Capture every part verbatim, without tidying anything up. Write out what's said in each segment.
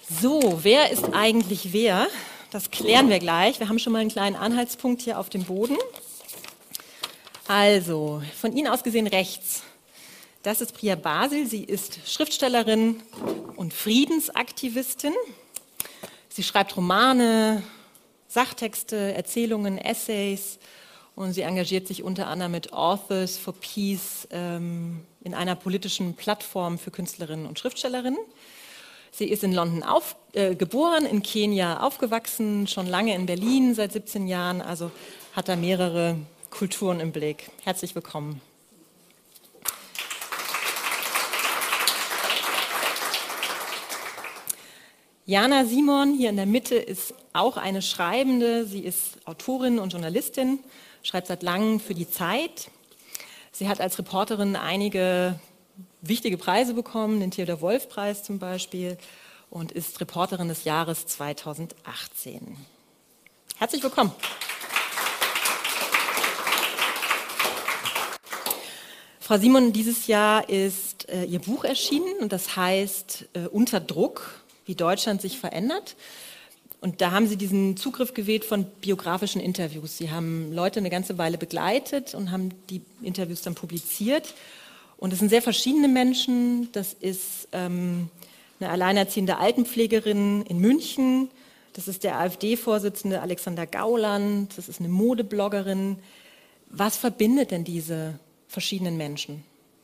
So, wer ist eigentlich wer? Das klären wir gleich. Wir haben schon mal einen kleinen Anhaltspunkt hier auf dem Boden. Also, von Ihnen aus gesehen rechts. Das ist Priya Basil. Sie ist Schriftstellerin und Friedensaktivistin. Sie schreibt Romane, Sachtexte, Erzählungen, Essays und sie engagiert sich unter anderem mit Authors for Peace ähm, in einer politischen Plattform für Künstlerinnen und Schriftstellerinnen. Sie ist in London auf, äh, geboren, in Kenia aufgewachsen, schon lange in Berlin, seit siebzehn Jahren, also hat da mehrere Kulturen im Blick. Herzlich willkommen. Jana Simon hier in der Mitte ist auch eine Schreibende. Sie ist Autorin und Journalistin, schreibt seit langem für die Zeit. Sie hat als Reporterin einige wichtige Preise bekommen, den Theodor-Wolff-Preis zum Beispiel, und ist Reporterin des Jahres zweitausendachtzehn. Herzlich willkommen. Frau Simon, dieses Jahr ist äh, Ihr Buch erschienen und das heißt äh, Unter Druck, wie Deutschland sich verändert. Und da haben Sie diesen Zugriff gewählt von biografischen Interviews. Sie haben Leute eine ganze Weile begleitet und haben die Interviews dann publiziert. Und es sind sehr verschiedene Menschen. Das ist ähm, eine alleinerziehende Altenpflegerin in München. Das ist der AfD-Vorsitzende Alexander Gauland. Das ist eine Modebloggerin. Was verbindet denn diese verschiedenen Menschen?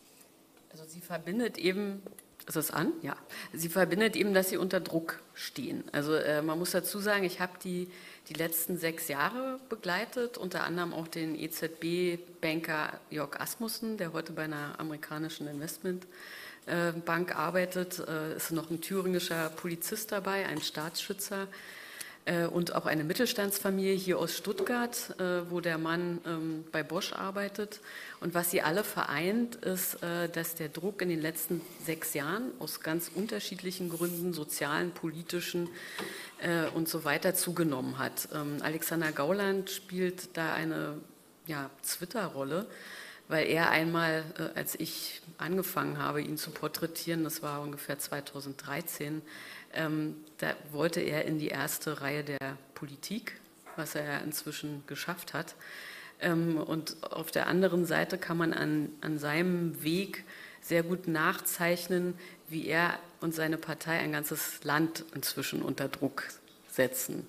Also sie verbindet eben, ist es an? Ja. Sie verbindet eben, dass sie unter Druck stehen. Also äh, man muss dazu sagen, ich habe die die letzten sechs Jahre begleitet, unter anderem auch den E Z B-Banker Jörg Asmussen, der heute bei einer amerikanischen Investmentbank arbeitet. Es ist noch ein thüringischer Polizist dabei, ein Staatsschützer und auch eine Mittelstandsfamilie hier aus Stuttgart, wo der Mann bei Bosch arbeitet. Und was sie alle vereint, ist, dass der Druck in den letzten sechs Jahren aus ganz unterschiedlichen Gründen, sozialen, politischen und so weiter, zugenommen hat. Alexander Gauland spielt da eine ja, Twitter-Rolle, weil er einmal, als ich angefangen habe, ihn zu porträtieren, das war ungefähr zweitausenddreizehn, ähm, da wollte er in die erste Reihe der Politik, was er ja inzwischen geschafft hat. Ähm, und auf der anderen Seite kann man an, an seinem Weg sehr gut nachzeichnen, wie er und seine Partei ein ganzes Land inzwischen unter Druck setzen.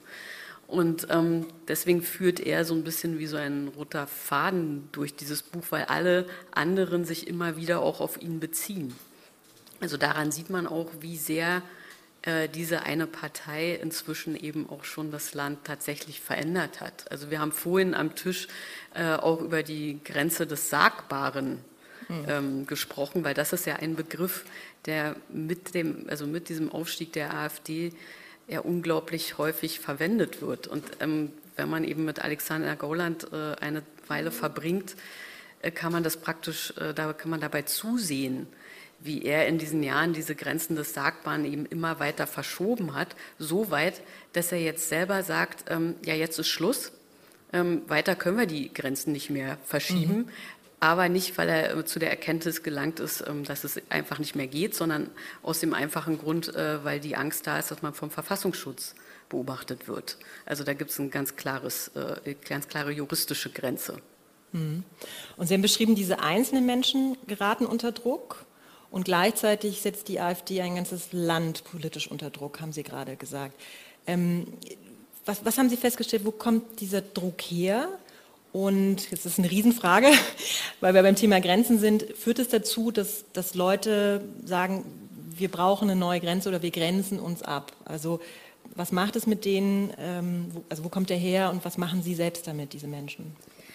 Und ähm, deswegen führt er so ein bisschen wie so ein roter Faden durch dieses Buch, weil alle anderen sich immer wieder auch auf ihn beziehen. Also daran sieht man auch, wie sehr äh, diese eine Partei inzwischen eben auch schon das Land tatsächlich verändert hat. Also wir haben vorhin am Tisch äh, auch über die Grenze des Sagbaren mhm. ähm, gesprochen, weil das ist ja ein Begriff, der mit dem, also mit diesem Aufstieg der AfD ja unglaublich häufig verwendet wird. Und ähm, wenn man eben mit Alexander Gauland äh, eine Weile verbringt, äh, kann man das praktisch, äh, da kann man dabei zusehen, wie er in diesen Jahren diese Grenzen des Sagbaren eben immer weiter verschoben hat, so weit, dass er jetzt selber sagt, ähm, ja, jetzt ist Schluss, ähm, weiter können wir die Grenzen nicht mehr verschieben, mhm. aber nicht, weil er zu der Erkenntnis gelangt ist, dass es einfach nicht mehr geht, sondern aus dem einfachen Grund, weil die Angst da ist, dass man vom Verfassungsschutz beobachtet wird. Also da gibt es eine ganz, klares, ganz klare juristische Grenze. Und Sie haben beschrieben, diese einzelnen Menschen geraten unter Druck und gleichzeitig setzt die AfD ein ganzes Land politisch unter Druck, haben Sie gerade gesagt. Ähm, was, was haben Sie festgestellt, wo kommt dieser Druck her? Und jetzt ist eine Riesenfrage, weil wir beim Thema Grenzen sind, führt es dazu, dass, dass Leute sagen, wir brauchen eine neue Grenze oder wir grenzen uns ab? Also was macht es mit denen, ähm, wo, also wo kommt der her und was machen Sie selbst damit, diese Menschen?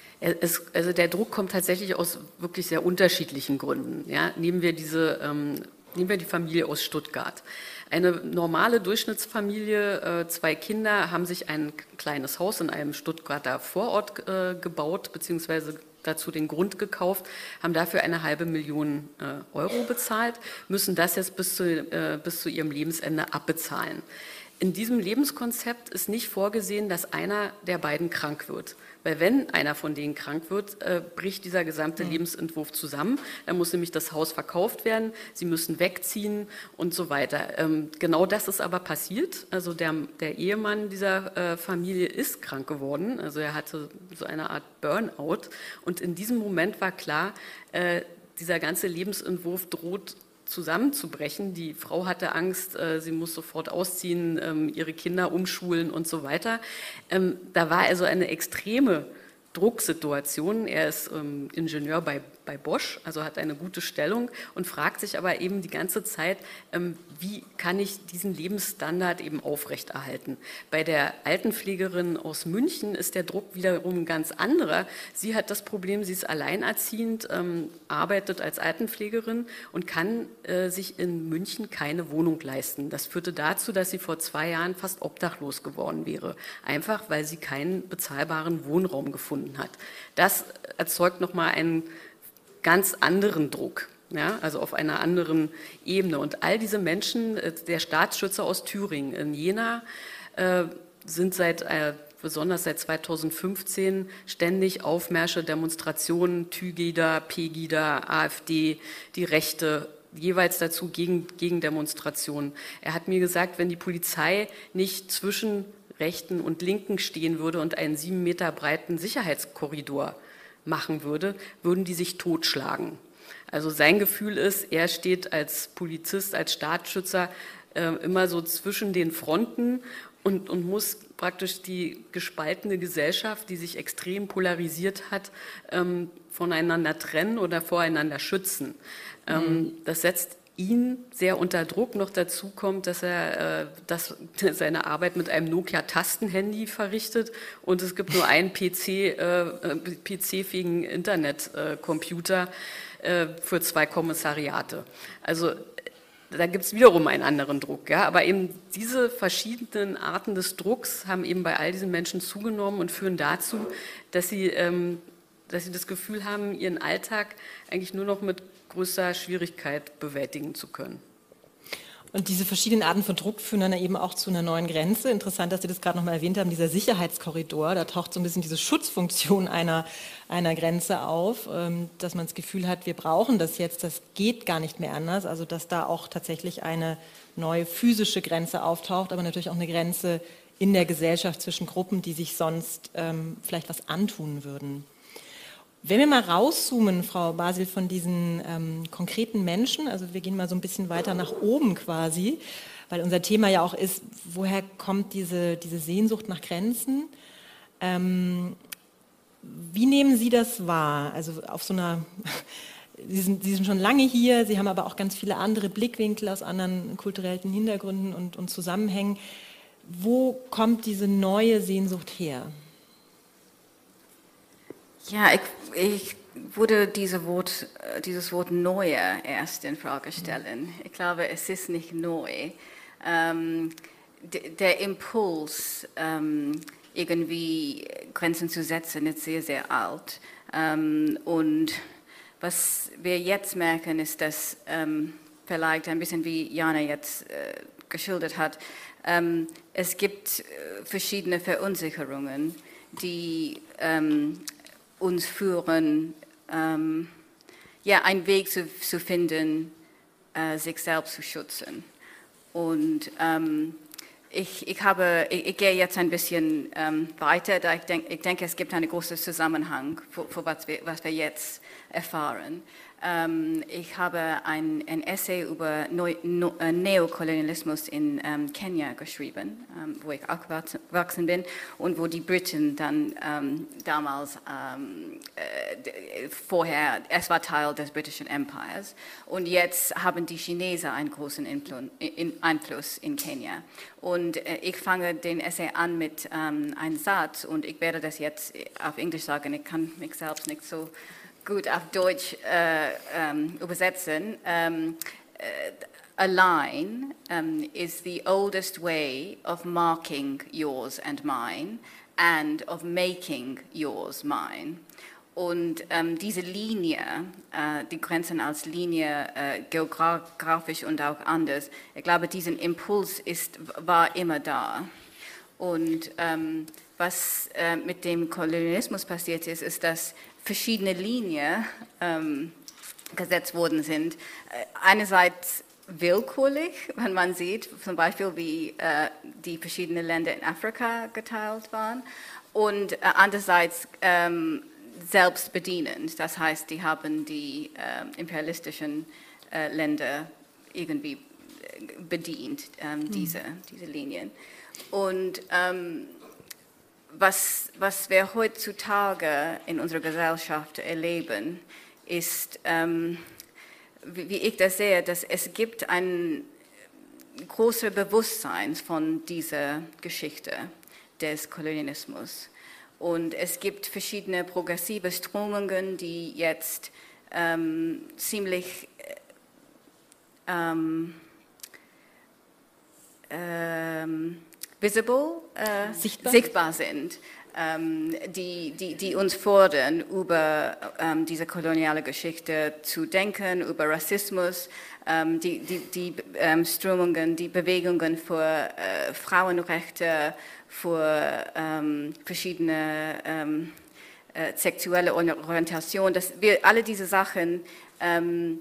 Es, also der Druck kommt tatsächlich aus wirklich sehr unterschiedlichen Gründen. Ja, nehmen wir diese, ähm, nehmen wir die Familie aus Stuttgart. Eine normale Durchschnittsfamilie, äh, zwei Kinder, haben sich ein kleines Haus in einem Stuttgarter Vorort äh, gebaut, beziehungsweise dazu den Grund gekauft, haben dafür eine halbe Million äh, Euro bezahlt, müssen das jetzt bis zu, äh, bis zu ihrem Lebensende abbezahlen. in diesem Lebenskonzept ist nicht vorgesehen, dass einer der beiden krank wird. Weil wenn einer von denen krank wird, äh, bricht dieser gesamte mhm. Lebensentwurf zusammen. Dann muss nämlich das Haus verkauft werden, sie müssen wegziehen und so weiter. Ähm, genau das ist aber passiert. Also der, der Ehemann dieser äh, Familie ist krank geworden. Also er hatte so eine Art Burnout. Und in diesem Moment war klar, äh, dieser ganze Lebensentwurf droht zusammenzubrechen. Die Frau hatte Angst, äh, sie muss sofort ausziehen, ähm, ihre Kinder umschulen und so weiter. Ähm, da war also eine extreme Drucksituation. Er ist ähm, Ingenieur bei, bei Bosch, also hat eine gute Stellung und fragt sich aber eben die ganze Zeit, ähm, wie kann ich diesen Lebensstandard eben aufrechterhalten. Bei der Altenpflegerin aus München ist der Druck wiederum ein ganz anderer. Sie hat das Problem, sie ist alleinerziehend, ähm, arbeitet als Altenpflegerin und kann äh, sich in München keine Wohnung leisten. Das führte dazu, dass sie vor zwei Jahren fast obdachlos geworden wäre, einfach weil sie keinen bezahlbaren Wohnraum gefunden hat. Das erzeugt nochmal einen ganz anderen Druck. Ja, also auf einer anderen Ebene. Und all diese Menschen, der Staatsschützer aus Thüringen in Jena, äh, sind seit, äh, besonders seit zweitausendfünfzehn ständig Aufmärsche, Demonstrationen, Tügida, Pegida, AfD, die Rechte, jeweils dazu gegen, gegen Demonstrationen. Er hat mir gesagt, wenn die Polizei nicht zwischen Rechten und Linken stehen würde und einen sieben Meter breiten Sicherheitskorridor machen würde, würden die sich totschlagen. Also sein Gefühl ist, er steht als Polizist, als Staatsschützer äh, immer so zwischen den Fronten und, und muss praktisch die gespaltene Gesellschaft, die sich extrem polarisiert hat, ähm, voneinander trennen oder voreinander schützen. Ähm, mhm. Das setzt ihn sehr unter Druck. Noch dazu kommt, dass er äh, dass seine Arbeit mit einem Nokia-Tastenhandy verrichtet und es gibt nur einen P C, äh, P C-fähigen Internetcomputer äh, für zwei Kommissariate. Also da gibt es wiederum einen anderen Druck. Ja? Aber eben diese verschiedenen Arten des Drucks haben eben bei all diesen Menschen zugenommen und führen dazu, dass sie, ähm, dass sie das Gefühl haben, ihren Alltag eigentlich nur noch mit größter Schwierigkeit bewältigen zu können. Und diese verschiedenen Arten von Druck führen dann eben auch zu einer neuen Grenze. Interessant, dass Sie das gerade noch mal erwähnt haben, dieser Sicherheitskorridor, da taucht so ein bisschen diese Schutzfunktion einer, einer Grenze auf, dass man das Gefühl hat, wir brauchen das jetzt, das geht gar nicht mehr anders. Also dass da auch tatsächlich eine neue physische Grenze auftaucht, aber natürlich auch eine Grenze in der Gesellschaft zwischen Gruppen, die sich sonst ähm, vielleicht was antun würden. Wenn wir mal rauszoomen, Frau Basil, von diesen ähm, konkreten Menschen, also wir gehen mal so ein bisschen weiter nach oben quasi, weil unser Thema ja auch ist, woher kommt diese, diese Sehnsucht nach Grenzen? Ähm, wie nehmen Sie das wahr? Also auf so einer, Sie sind, Sie sind schon lange hier, Sie haben aber auch ganz viele andere Blickwinkel aus anderen kulturellen Hintergründen und, und Zusammenhängen. Wo kommt diese neue Sehnsucht her? Ja, ich, ich würde diese Wort, dieses Wort neue erst in Frage stellen. Ich glaube, es ist nicht neu. Ähm, der Impuls, ähm, irgendwie Grenzen zu setzen, ist sehr, sehr alt. Ähm, und was wir jetzt merken, ist, dass ähm, vielleicht ein bisschen wie Jana jetzt äh, geschildert hat, ähm, es gibt äh, verschiedene Verunsicherungen, die ähm, uns führen, ähm, ja, einen Weg zu, zu finden, äh, sich selbst zu schützen. Und ähm, ich, ich, habe, ich, ich gehe jetzt ein bisschen ähm, weiter, da ich, denk, ich denke, es gibt einen großen Zusammenhang für, für was, wir, was wir jetzt erfahren. Ähm, ich habe ein, ein Essay über Neu, no, äh, Neokolonialismus in ähm, Kenia geschrieben, ähm, wo ich aufgewachsen bin und wo die Briten dann ähm, damals ähm, äh, vorher, es war Teil des britischen Empires und jetzt haben die Chinesen einen großen Influ- in, Einfluss in Kenia. Und äh, ich fange den Essay an mit ähm, einem Satz und ich werde das jetzt auf Englisch sagen, ich kann mich selbst nicht so gut auf Deutsch äh, um, übersetzen. Um, uh, a line um, is the oldest way of marking yours and mine and of making yours mine. Und ähm, diese Linie, äh, die Grenzen als Linie, äh, geografisch und auch anders, ich glaube, diesen Impuls ist, war immer da. Und ähm, was äh, mit dem Kolonialismus passiert ist, ist, dass verschiedene Linien ähm, gesetzt worden sind. Äh, einerseits willkürlich, wenn man sieht, zum Beispiel, wie äh, die verschiedenen Länder in Afrika geteilt waren, und äh, andererseits ähm, selbstbedienend. Das heißt, die haben die äh, imperialistischen äh, Länder irgendwie bedient, ähm, mhm. diese, diese Linien. Und ähm, was, was wir heutzutage in unserer Gesellschaft erleben, ist, ähm, wie, wie ich das sehe, dass es gibt ein großes Bewusstsein von dieser Geschichte des Kolonialismus. Und es gibt verschiedene progressive Strömungen, die jetzt ähm, ziemlich ähm, ähm, visible, äh, sichtbar? sichtbar sind, ähm, die, die, die uns fordern, über ähm, diese koloniale Geschichte zu denken, über Rassismus, ähm, die, die, die ähm, Strömungen, die Bewegungen für äh, Frauenrechte, für ähm, verschiedene ähm, äh, sexuelle Orientation, dass wir alle diese Sachen ähm,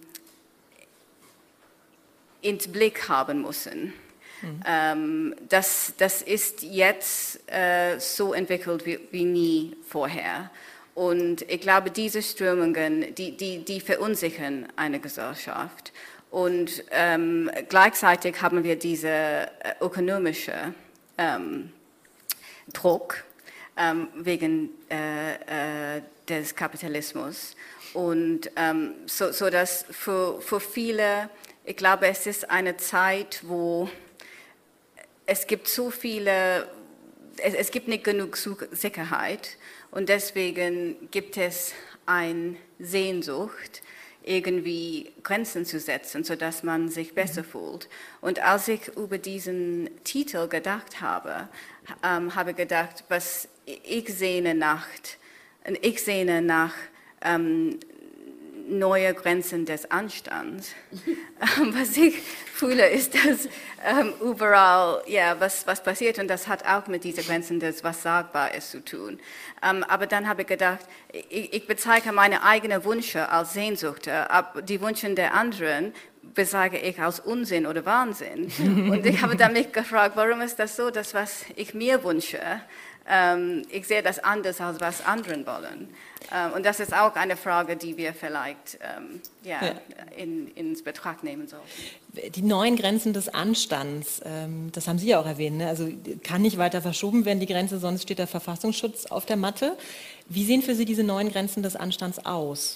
ins Blick haben müssen. Mhm. Ähm, das, das ist jetzt äh, so entwickelt wie, wie nie vorher. Und ich glaube, diese Strömungen, die, die, die verunsichern eine Gesellschaft. Und ähm, gleichzeitig haben wir diese äh, ökonomische ähm, Druck ähm, wegen äh, äh, des Kapitalismus. Und ähm, so, so dass für, für viele, ich glaube, es ist eine Zeit, wo es gibt so viele, es, es gibt nicht genug Sicherheit und deswegen gibt es eine Sehnsucht, irgendwie Grenzen zu setzen, sodass man sich besser fühlt. Und als ich über diesen Titel gedacht habe, ähm, habe ich gedacht, was ich sehne nach, ich sehne nach ähm, neue Grenzen des Anstands. Was ich fühle, ist, dass ähm, überall ja, was, was passiert und das hat auch mit diesen Grenzen des was sagbar ist zu tun. Ähm, aber dann habe ich gedacht, ich, ich bezeichne meine eigenen Wünsche als Sehnsucht, aber die Wünsche der anderen bezeichne ich als Unsinn oder Wahnsinn. Und ich habe dann mich gefragt, warum ist das so, dass was ich mir wünsche, ähm, ich sehe das anders, als was anderen wollen. Ähm, und das ist auch eine Frage, die wir vielleicht ähm, ja, ja. In, ins Betracht nehmen sollten. Die neuen Grenzen des Anstands, ähm, das haben Sie ja auch erwähnt, ne? Also kann nicht weiter verschoben werden, die Grenze, sonst steht der Verfassungsschutz auf der Matte. Wie sehen für Sie diese neuen Grenzen des Anstands aus?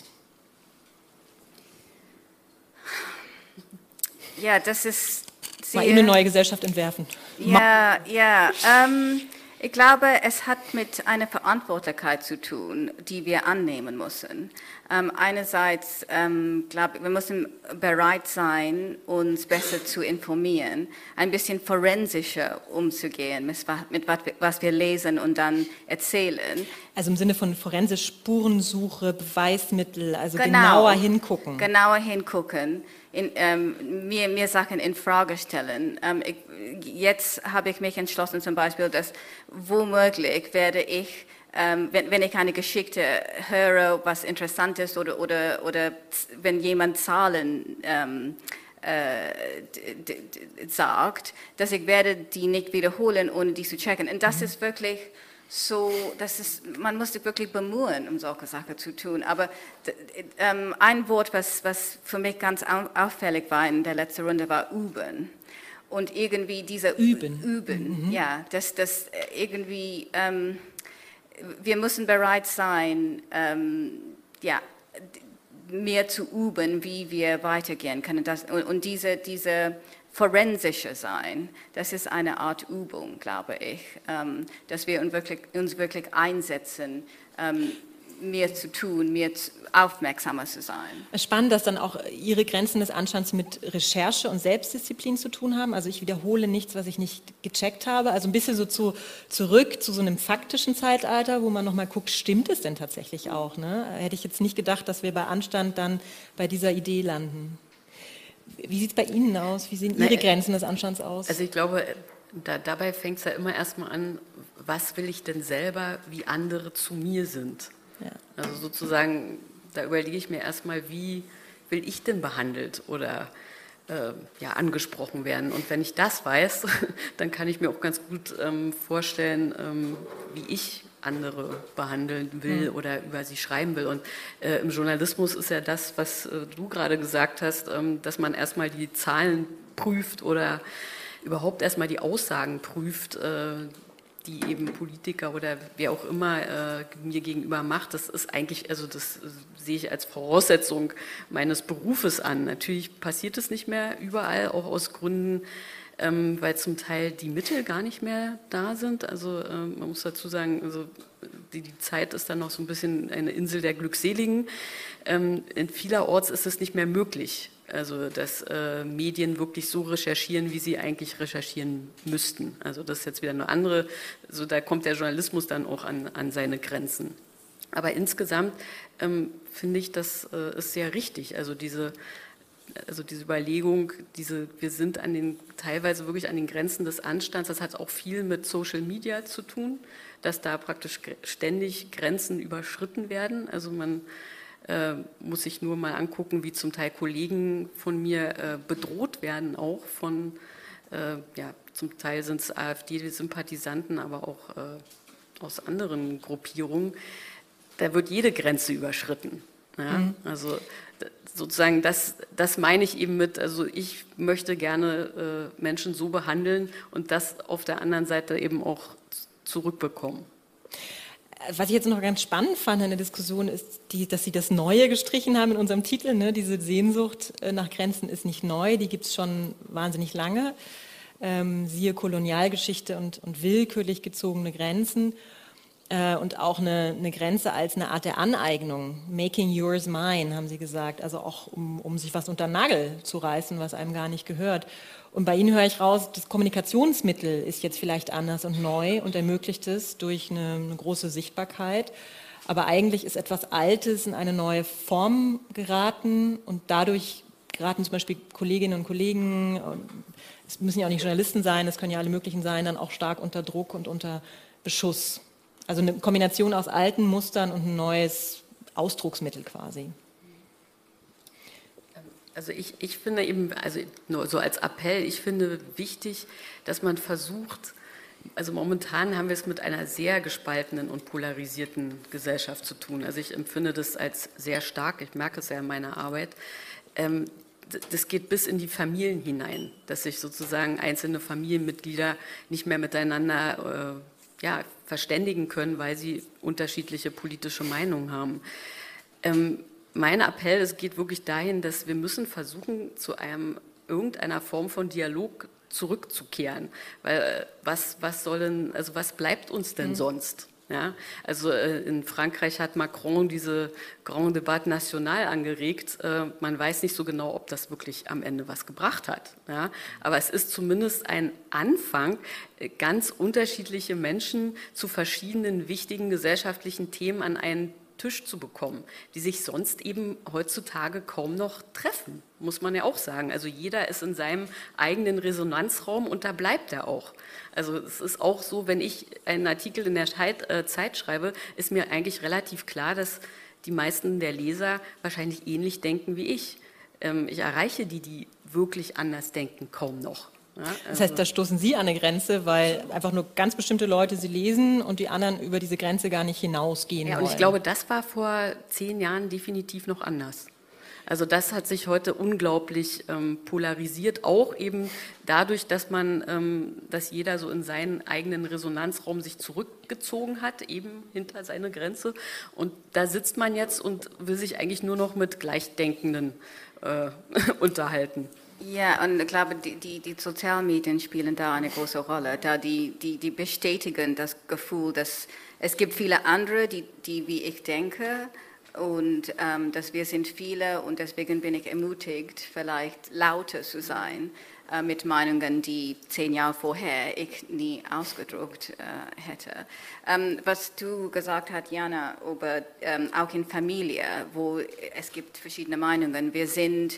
Ja, das ist sehr... Mal eine neue Gesellschaft entwerfen. Ja, ja. Ähm, ich glaube, es hat mit einer Verantwortlichkeit zu tun, die wir annehmen müssen. Ähm, einerseits, ähm, glaube ich, wir müssen bereit sein, uns besser zu informieren, ein bisschen forensischer umzugehen mit, mit was wir lesen und dann erzählen. Also im Sinne von forensisch Spurensuche, Beweismittel, also genau, genauer hingucken. Genauer hingucken. In, ähm, mir, mir Sachen in Frage stellen. Ähm, ich, jetzt habe ich mich entschlossen, zum Beispiel, dass womöglich werde ich, ähm, wenn, wenn ich eine Geschichte höre, was interessant ist oder, oder, oder wenn jemand Zahlen ähm, äh, d, d, sagt, dass ich werde die nicht wiederholen, ohne die zu checken. Und das mhm. ist wirklich so, das ist, man muss sich wirklich bemühen, um solche Sachen zu tun. Aber ähm, ein Wort, was, was für mich ganz auffällig war in der letzten Runde, war üben. Und irgendwie dieser Üben, üben mhm. ja, dass das irgendwie, ähm, wir müssen bereit sein, ähm, ja, mehr zu üben, wie wir weitergehen können. Das, und, und diese, diese forensische sein, das ist eine Art Übung, glaube ich, ähm, dass wir uns wirklich, uns wirklich einsetzen, ähm, mehr zu tun, mehr zu, aufmerksamer zu sein. Spannend, dass dann auch Ihre Grenzen des Anstands mit Recherche und Selbstdisziplin zu tun haben. Also ich wiederhole nichts, was ich nicht gecheckt habe. Also ein bisschen so zu, zurück zu so einem faktischen Zeitalter, wo man nochmal guckt, stimmt es denn tatsächlich auch? Ne? Hätte ich jetzt nicht gedacht, dass wir bei Anstand dann bei dieser Idee landen. Wie sieht es bei Ihnen aus? Wie sehen Ihre Grenzen des Anstands aus? Also ich glaube, da, dabei fängt es ja immer erstmal an, was will ich denn selber, wie andere zu mir sind. Ja. Also sozusagen, da überlege ich mir erstmal, wie will ich denn behandelt oder äh, ja, angesprochen werden. Und wenn ich das weiß, dann kann ich mir auch ganz gut ähm, vorstellen, ähm, wie ich andere behandeln will mhm. oder über sie schreiben will. Und äh, im Journalismus ist ja das, was äh, du gerade gesagt hast, ähm, dass man erstmal die Zahlen prüft oder überhaupt erstmal die Aussagen prüft, äh, die eben Politiker oder wer auch immer äh, mir gegenüber macht. Das ist eigentlich, also das äh, sehe ich als Voraussetzung meines Berufes an. Natürlich passiert es nicht mehr überall, auch aus Gründen, ähm, weil zum Teil die Mittel gar nicht mehr da sind. Also äh, man muss dazu sagen, also die, die Zeit ist dann noch so ein bisschen eine Insel der Glückseligen. Ähm, in vielerorts ist es nicht mehr möglich. Also dass äh, Medien wirklich so recherchieren, wie sie eigentlich recherchieren müssten. Also das ist jetzt wieder eine andere, also da kommt der Journalismus dann auch an, an seine Grenzen. Aber insgesamt ähm, finde ich, das äh, ist sehr richtig. Also diese, also diese Überlegung, diese, wir sind an den, teilweise wirklich an den Grenzen des Anstands, das hat auch viel mit Social Media zu tun, dass da praktisch ständig Grenzen überschritten werden. Also man Äh, muss sich nur mal angucken, wie zum Teil Kollegen von mir äh, bedroht werden, auch von, äh, ja, zum Teil sind es AfD-Sympathisanten, aber auch äh, aus anderen Gruppierungen. Da wird jede Grenze überschritten. Ja? Mhm. Also sozusagen, das, das meine ich eben mit, also ich möchte gerne äh, Menschen so behandeln und das auf der anderen Seite eben auch zurückbekommen. Was ich jetzt noch ganz spannend fand in der Diskussion ist, die, dass Sie das Neue gestrichen haben in unserem Titel. Ne? Diese Sehnsucht nach Grenzen ist nicht neu, die gibt es schon wahnsinnig lange. Ähm, siehe Kolonialgeschichte und, und willkürlich gezogene Grenzen. Äh, und auch eine, eine Grenze als eine Art der Aneignung. Making yours mine, haben Sie gesagt. Also auch um, um sich was unter den Nagel zu reißen, was einem gar nicht gehört. Und bei Ihnen höre ich raus, das Kommunikationsmittel ist jetzt vielleicht anders und neu und ermöglicht es durch eine, eine große Sichtbarkeit. Aber eigentlich ist etwas Altes in eine neue Form geraten und dadurch geraten zum Beispiel Kolleginnen und Kollegen, es müssen ja auch nicht Journalisten sein, es können ja alle möglichen sein, dann auch stark unter Druck und unter Beschuss. Also eine Kombination aus alten Mustern und ein neues Ausdrucksmittel quasi. Also ich, ich finde eben, also nur so als Appell, ich finde wichtig, dass man versucht, also momentan haben wir es mit einer sehr gespaltenen und polarisierten Gesellschaft zu tun. Also ich empfinde das als sehr stark, ich merke es ja in meiner Arbeit. Ähm, das geht bis in die Familien hinein, dass sich sozusagen einzelne Familienmitglieder nicht mehr miteinander äh, ja, verständigen können, weil sie unterschiedliche politische Meinungen haben. Ähm, Mein Appell, es geht wirklich dahin, dass wir müssen versuchen, zu einem, irgendeiner Form von Dialog zurückzukehren. Weil was, was soll denn, also was bleibt uns denn mhm. sonst? Ja? Also in Frankreich hat Macron diese Grand Débat National angeregt. Man weiß nicht so genau, ob das wirklich am Ende was gebracht hat. Ja? Aber es ist zumindest ein Anfang, ganz unterschiedliche Menschen zu verschiedenen wichtigen gesellschaftlichen Themen an einen Tisch zu bekommen, die sich sonst eben heutzutage kaum noch treffen, muss man ja auch sagen. Also jeder ist in seinem eigenen Resonanzraum und da bleibt er auch. Also es ist auch so, wenn ich einen Artikel in der Zeit schreibe, ist mir eigentlich relativ klar, dass die meisten der Leser wahrscheinlich ähnlich denken wie ich. Ich erreiche die, die wirklich anders denken, kaum noch. Ja, also das heißt, da stoßen Sie an eine Grenze, weil einfach nur ganz bestimmte Leute Sie lesen und die anderen über diese Grenze gar nicht hinausgehen ja, wollen. Und ich glaube, das war vor zehn Jahren definitiv noch anders. Also das hat sich heute unglaublich ähm, polarisiert, auch eben dadurch, dass man, ähm, dass jeder so in seinen eigenen Resonanzraum sich zurückgezogen hat, eben hinter seine Grenze. Und da sitzt man jetzt und will sich eigentlich nur noch mit Gleichdenkenden äh, unterhalten. Ja, und ich glaube, die, die, die Sozialmedien spielen da eine große Rolle, da die, die, die bestätigen das Gefühl, dass es gibt viele andere, die, die wie ich denke, und ähm, dass wir sind viele und deswegen bin ich ermutigt, vielleicht lauter zu sein äh, mit Meinungen, die zehn Jahre vorher ich nie ausgedruckt äh, hätte. Ähm, was du gesagt hast, Jana, über ähm, auch in Familie, wo es gibt verschiedene Meinungen, wir sind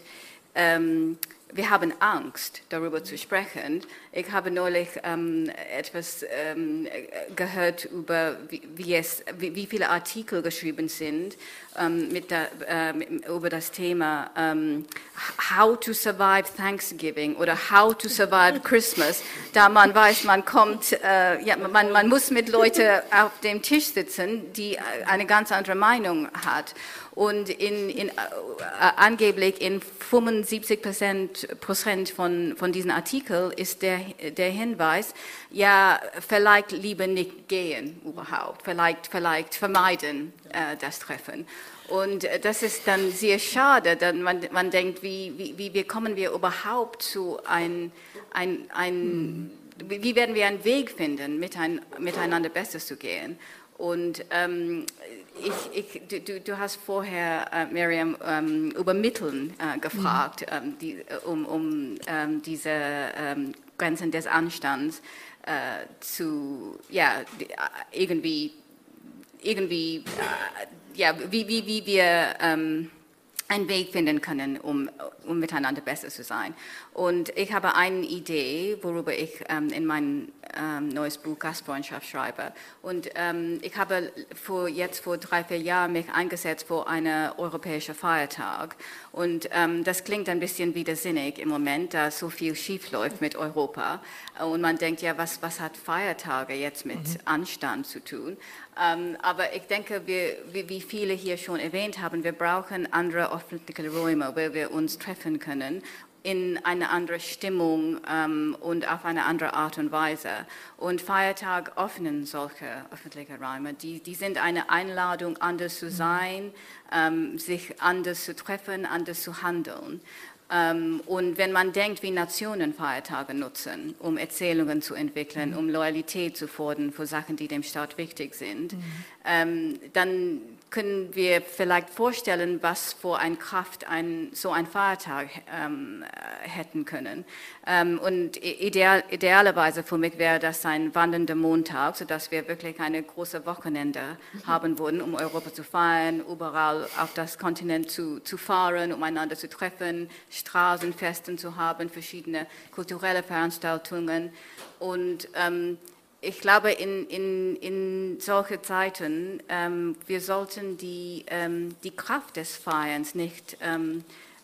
ähm, wir haben Angst, darüber zu sprechen. Ich habe neulich ähm, etwas ähm, gehört über, wie, wie, es, wie, wie viele Artikel geschrieben sind ähm, mit der, äh, mit, über das Thema ähm, How to survive Thanksgiving oder How to survive Christmas. Da man weiß, man kommt, äh, ja, man, man muss mit Leuten auf dem Tisch sitzen, die eine ganz andere Meinung hat. Und in, in, äh, angeblich in fünfundsiebzig Prozent von, von diesen Artikeln ist der, der Hinweis, ja, vielleicht lieber nicht gehen überhaupt, vielleicht, vielleicht vermeiden äh, das Treffen. Und äh, das ist dann sehr schade, denn man, man denkt, wie, wie, wie kommen wir überhaupt zu ein, ein, ein wie werden wir einen Weg finden, mitein, miteinander besser zu gehen. Und ähm, ich, ich, du, du hast vorher, äh, Miriam, ähm, über Mitteln äh, gefragt, mhm. ähm, die, um, um ähm, diese ähm, Grenzen des Anstands äh, zu, ja, irgendwie, irgendwie, äh, ja, wie, wie, wie wir ähm, einen Weg finden können, um, um miteinander besser zu sein. Und ich habe eine Idee, worüber ich ähm, in mein ähm, neues Buch Gastfreundschaft schreibe. Und ähm, ich habe vor, jetzt vor drei, vier Jahren mich eingesetzt für einen europäischen Feiertag. Und ähm, das klingt ein bisschen widersinnig im Moment, da so viel schief läuft mit Europa. Und man denkt, ja, was, was hat Feiertage jetzt mit mhm. Anstand zu tun? Ähm, aber ich denke, wir, wie, wie viele hier schon erwähnt haben, wir brauchen andere öffentliche Räume, wo wir uns treffen können, in eine andere Stimmung ähm, und auf eine andere Art und Weise. Und Feiertag öffnen solche öffentliche Räume. Die, die sind eine Einladung, anders zu sein, ähm, sich anders zu treffen, anders zu handeln. Ähm, und wenn man denkt, wie Nationen Feiertage nutzen, um Erzählungen zu entwickeln, mhm. um Loyalität zu fordern für Sachen, die dem Staat wichtig sind, mhm. ähm, dann können wir vielleicht vorstellen, was für eine Kraft ein, so ein Feiertag ähm, hätten können. Ähm, und ideal, idealerweise für mich wäre das ein wandernder Montag, sodass wir wirklich eine große Wochenende mhm. haben würden, um Europa zu feiern, überall auf das Kontinent zu, zu fahren, um einander zu treffen, Straßenfesten zu haben, verschiedene kulturelle Veranstaltungen. Und ähm, ich glaube, in, in, in solchen Zeiten, ähm, wir sollten die, ähm, die Kraft des Feierns nicht ähm,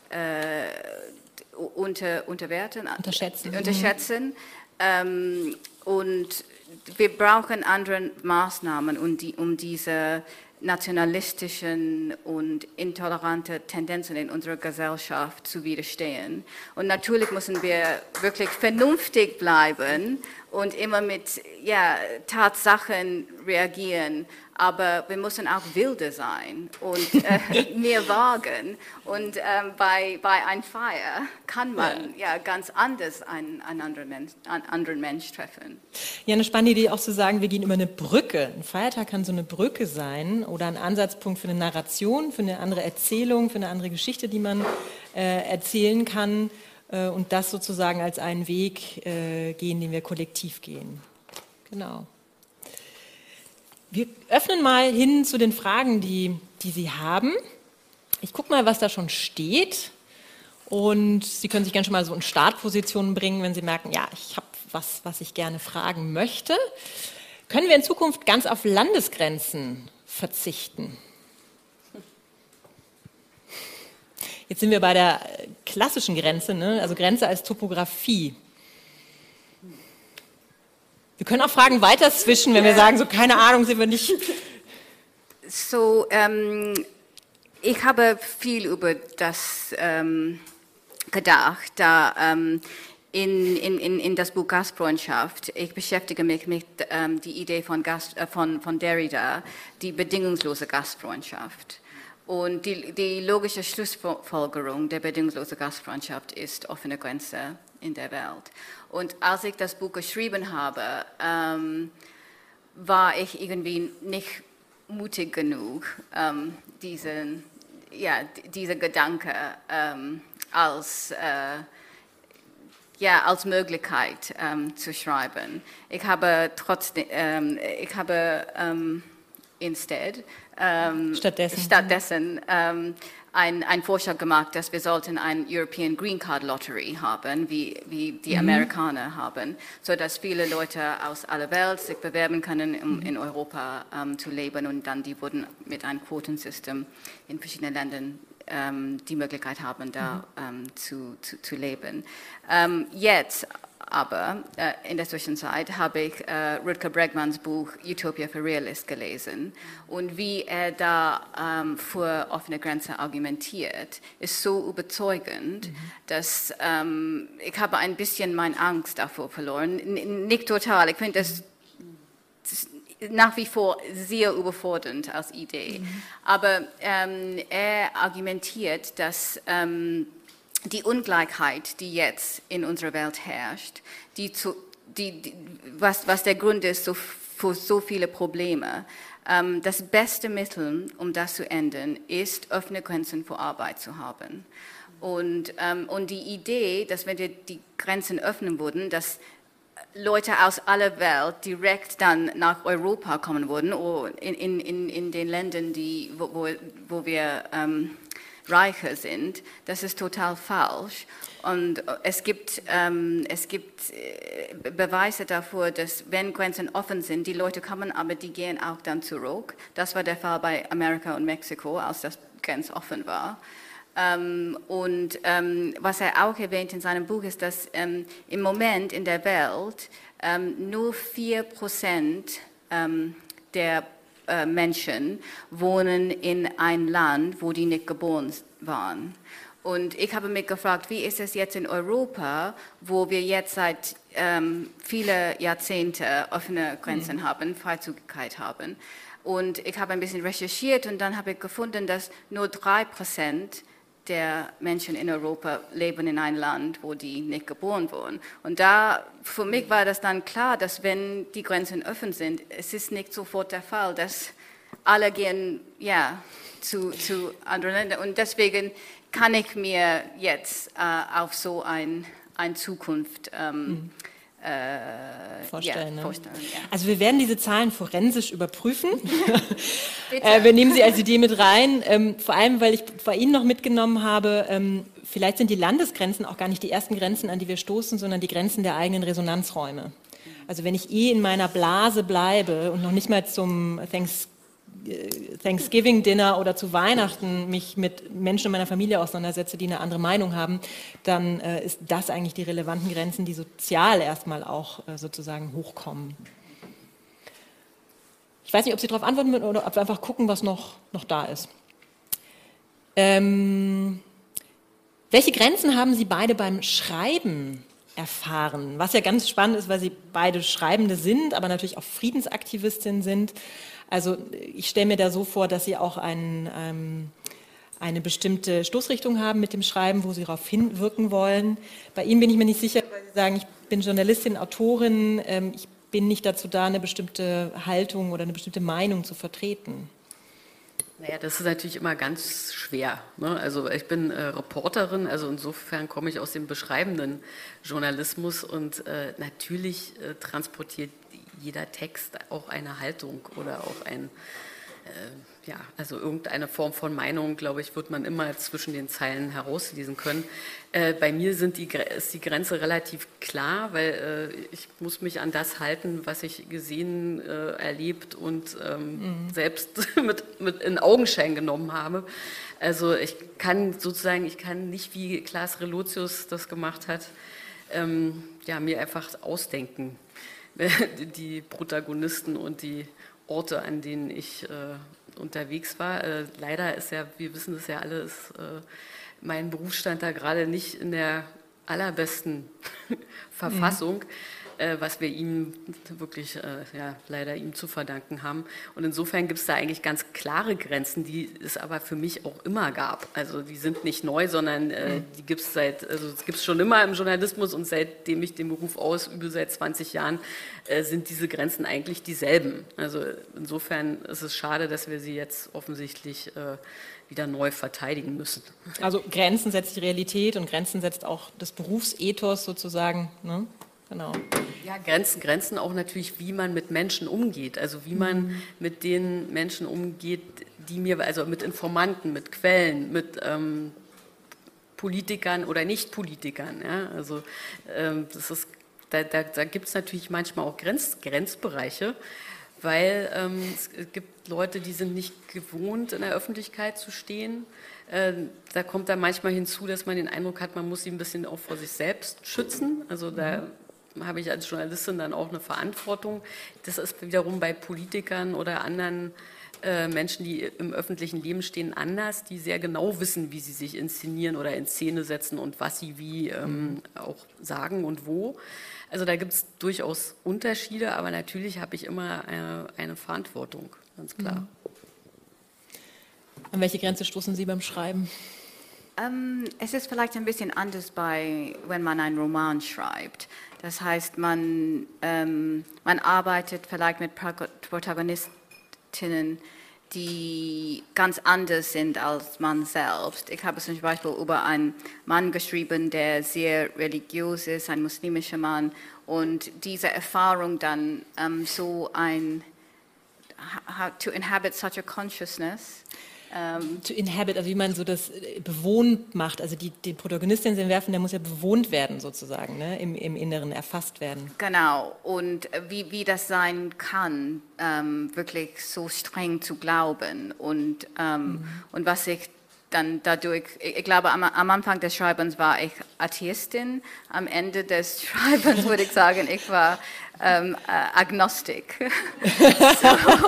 äh, unter, unterwerten, unterschätzen. unterschätzen. Ähm, und wir brauchen andere Maßnahmen, um, die, um diese nationalistischen und intolerante Tendenzen in unserer Gesellschaft zu widerstehen. Und natürlich müssen wir wirklich vernünftig bleiben und immer mit ja, Tatsachen reagieren, aber wir müssen auch wilder sein und äh, mehr wagen. Und ähm, bei, bei einer Feier kann man ja, ja ganz anders einen, einen, anderen Mensch, einen anderen Mensch treffen. Ja, eine spannende Idee auch zu sagen, wir gehen über eine Brücke. Ein Feiertag kann so eine Brücke sein oder ein Ansatzpunkt für eine Narration, für eine andere Erzählung, für eine andere Geschichte, die man äh, erzählen kann. Und das sozusagen als einen Weg äh, gehen, den wir kollektiv gehen. Genau. Wir öffnen mal hin zu den Fragen, die, die Sie haben. Ich gucke mal, was da schon steht. Und Sie können sich gerne schon mal so in Startpositionen bringen, wenn Sie merken, ja, ich habe was, was ich gerne fragen möchte. Können wir in Zukunft ganz auf Landesgrenzen verzichten? Jetzt sind wir bei der klassischen Grenze, ne? Also Grenze als Topografie. Wir können auch Fragen weiter zwischen, wenn wir sagen, so keine Ahnung, sind wir nicht. So, ähm, ich habe viel über das ähm, gedacht, da ähm, in, in, in, in das Buch Gastfreundschaft, ich beschäftige mich mit ähm, der Idee von, Gast, äh, von, von Derrida, die bedingungslose Gastfreundschaft. Und die, die logische Schlussfolgerung der bedingungslosen Gastfreundschaft ist offene Grenze in der Welt. Und als ich das Buch geschrieben habe, ähm, war ich irgendwie nicht mutig genug, ähm, diesen, ja, diese Gedanke ähm, als, äh, ja, als Möglichkeit ähm, zu schreiben. Ich habe trotzdem, ähm, ich habe ähm, instead, ähm, stattdessen, stattdessen ähm, ein, ein Vorschlag gemacht, dass wir sollten eine European Green Card Lottery haben, wie, wie die mhm. Amerikaner haben, sodass viele Leute aus aller Welt sich bewerben können, um mhm. in Europa ähm, zu leben, und dann die würden mit einem Quotensystem in verschiedenen Ländern ähm, die Möglichkeit haben, da mhm. ähm, zu, zu, zu leben. Ähm, jetzt aber äh, in der Zwischenzeit habe ich äh, Rutger Bregmans Buch Utopia for Realists gelesen, und wie er da ähm, für offene Grenzen argumentiert, ist so überzeugend, mhm. dass ähm, ich habe ein bisschen meine Angst davor verloren. N nicht total, ich finde das nach wie vor sehr überfordernd als Idee, mhm. aber ähm, er argumentiert, dass ähm, die Ungleichheit, die jetzt in unserer Welt herrscht, die zu, die, die, was, was der Grund ist so, für so viele Probleme, ähm, das beste Mittel, um das zu ändern, ist, offene Grenzen für Arbeit zu haben. Und, ähm, und die Idee, dass wenn wir die Grenzen öffnen würden, dass Leute aus aller Welt direkt dann nach Europa kommen würden, oder in, in, in, in den Ländern, die, wo, wo, wo wir ähm, reicher sind, das ist total falsch. Und es gibt, ähm, es gibt Beweise dafür, dass wenn Grenzen offen sind, die Leute kommen, aber die gehen auch dann zurück. Das war der Fall bei Amerika und Mexiko, als das Grenz offen war. Ähm, und ähm, was er auch erwähnt in seinem Buch ist, dass ähm, im Moment in der Welt ähm, nur vier Prozent ähm, der Menschen wohnen in einem Land, wo die nicht geboren waren. Und ich habe mich gefragt, wie ist es jetzt in Europa, wo wir jetzt seit ähm, vielen Jahrzehnten offene Grenzen mhm. haben, Freizügigkeit haben. Und ich habe ein bisschen recherchiert, und dann habe ich gefunden, dass nur drei Prozent der Menschen in Europa leben in einem Land, wo die nicht geboren wurden. Und da, für mich war das dann klar, dass wenn die Grenzen offen sind, es ist nicht sofort der Fall, dass alle gehen, ja, zu, zu anderen Ländern. Und deswegen kann ich mir jetzt äh, auf so ein, eine Zukunft ähm, mhm. Äh, vorstellen. Ja, ne? vorstellen ja. Also wir werden diese Zahlen forensisch überprüfen. äh, wir nehmen sie als Idee mit rein, ähm, vor allem, weil ich bei Ihnen noch mitgenommen habe, ähm, vielleicht sind die Landesgrenzen auch gar nicht die ersten Grenzen, an die wir stoßen, sondern die Grenzen der eigenen Resonanzräume. Also wenn ich eh in meiner Blase bleibe und noch nicht mal zum Thanks Thanksgiving-Dinner oder zu Weihnachten mich mit Menschen in meiner Familie auseinandersetze, die eine andere Meinung haben, dann äh, ist das eigentlich die relevanten Grenzen, die sozial erstmal auch äh, sozusagen hochkommen. Ich weiß nicht, ob Sie darauf antworten würden oder ob wir einfach gucken, was noch, noch da ist. Ähm, welche Grenzen haben Sie beide beim Schreiben erfahren? Was ja ganz spannend ist, weil Sie beide Schreibende sind, aber natürlich auch Friedensaktivistinnen sind. Also ich stelle mir da so vor, dass Sie auch ein, ähm, eine bestimmte Stoßrichtung haben mit dem Schreiben, wo Sie darauf hinwirken wollen. Bei Ihnen bin ich mir nicht sicher, weil Sie sagen, ich bin Journalistin, Autorin, ähm, ich bin nicht dazu da, eine bestimmte Haltung oder eine bestimmte Meinung zu vertreten. Naja, das ist natürlich immer ganz schwer. Ne? Also ich bin äh, Reporterin, also insofern komme ich aus dem beschreibenden Journalismus, und äh, natürlich äh, transportiert jeder Text auch eine Haltung oder auch ein, äh, ja, also irgendeine Form von Meinung, glaube ich, wird man immer zwischen den Zeilen herauslesen können. Äh, bei mir sind die, ist die Grenze relativ klar, weil äh, ich muss mich an das halten, was ich gesehen, äh, erlebt und ähm, mhm. selbst mit, mit in Augenschein genommen habe. Also ich kann sozusagen, ich kann nicht, wie Klaas Relotius das gemacht hat, ähm, ja, mir einfach ausdenken, die Protagonisten und die Orte, an denen ich äh, unterwegs war. Äh, leider ist ja, wir wissen das ja alle, ist äh, mein Berufsstand da gerade nicht in der allerbesten Verfassung. Mhm. äh, was wir ihm wirklich, äh, ja, leider ihm zu verdanken haben. Und insofern gibt es da eigentlich ganz klare Grenzen, die es aber für mich auch immer gab. Also die sind nicht neu, sondern äh, die gibt es seit, also es gibt es schon immer im Journalismus und seitdem ich den Beruf ausübe, seit zwanzig Jahren, äh, sind diese Grenzen eigentlich dieselben. Also insofern ist es schade, dass wir sie jetzt offensichtlich äh, wieder neu verteidigen müssen. Also Grenzen setzt die Realität und Grenzen setzt auch das Berufsethos sozusagen, ne? Genau. Ja, Grenzen, Grenzen auch natürlich, wie man mit Menschen umgeht, also wie man mhm. mit den Menschen umgeht, die mir, also mit Informanten, mit Quellen, mit ähm, Politikern oder Nicht-Politikern, ja? Also ähm, das ist, da, da, da gibt es natürlich manchmal auch Grenz, Grenzbereiche, weil ähm, es gibt Leute, die sind nicht gewohnt, in der Öffentlichkeit zu stehen. Äh, da kommt dann manchmal hinzu, dass man den Eindruck hat, man muss sie ein bisschen auch vor sich selbst schützen. Also da habe ich als Journalistin dann auch eine Verantwortung. Das ist wiederum bei Politikern oder anderen äh, Menschen, die im öffentlichen Leben stehen, anders, die sehr genau wissen, wie sie sich inszenieren oder in Szene setzen und was sie wie ähm, auch sagen und wo. Also da gibt es durchaus Unterschiede, aber natürlich habe ich immer eine, eine Verantwortung, ganz klar. An welche Grenze stoßen Sie beim Schreiben? Um, es ist vielleicht ein bisschen anders, bei, wenn man einen Roman schreibt. Das heißt, man, ähm, man arbeitet vielleicht mit Protagonistinnen, die ganz anders sind als man selbst. Ich habe zum Beispiel über einen Mann geschrieben, der sehr religiös ist, ein muslimischer Mann, und diese Erfahrung dann um, so ein, how to inhabit such a consciousness. Um, to inhabit, also wie man so das bewohnt macht, also die, die Protagonistin entwerfen, der muss ja bewohnt werden sozusagen, ne? Im, im Inneren erfasst werden. Genau, und wie, wie das sein kann, ähm, wirklich so streng zu glauben und, ähm, mhm. und was ich dann dadurch, ich glaube am, am Anfang des Schreibens war ich Atheistin, am Ende des Schreibens würde ich sagen, ich war ähm, äh, Agnostik. So.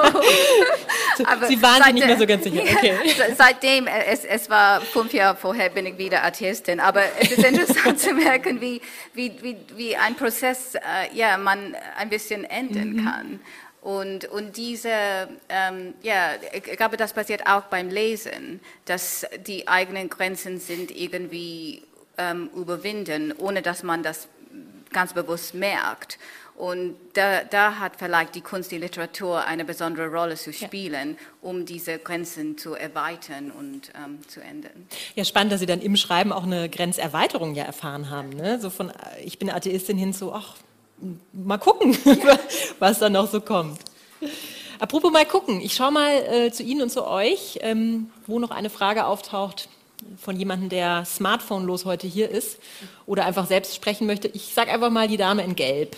Aber Sie waren sich nicht mehr so ganz sicher. Okay. Seitdem, es, es war fünf Jahre vorher, bin ich wieder Atheistin, aber es ist interessant zu merken, wie, wie, wie, wie ein Prozess, äh, ja, man ein bisschen ändern mhm. kann. Und, und diese, ähm, ja, ich glaube, das passiert auch beim Lesen, dass die eigenen Grenzen sind irgendwie ähm, überwinden, ohne dass man das ganz bewusst merkt. Und da, da hat vielleicht die Kunst, die Literatur eine besondere Rolle zu spielen, ja. um diese Grenzen zu erweitern und ähm, zu ändern. Ja, spannend, dass Sie dann im Schreiben auch eine Grenzerweiterung ja erfahren haben, ne? So von, ich bin Atheistin hin zu, ach, mal gucken, ja. was da noch so kommt. Apropos mal gucken, ich schaue mal äh, zu Ihnen und zu euch, ähm, wo noch eine Frage auftaucht von jemandem, der smartphonelos heute hier ist oder einfach selbst sprechen möchte. Ich sage einfach mal die Dame in Gelb.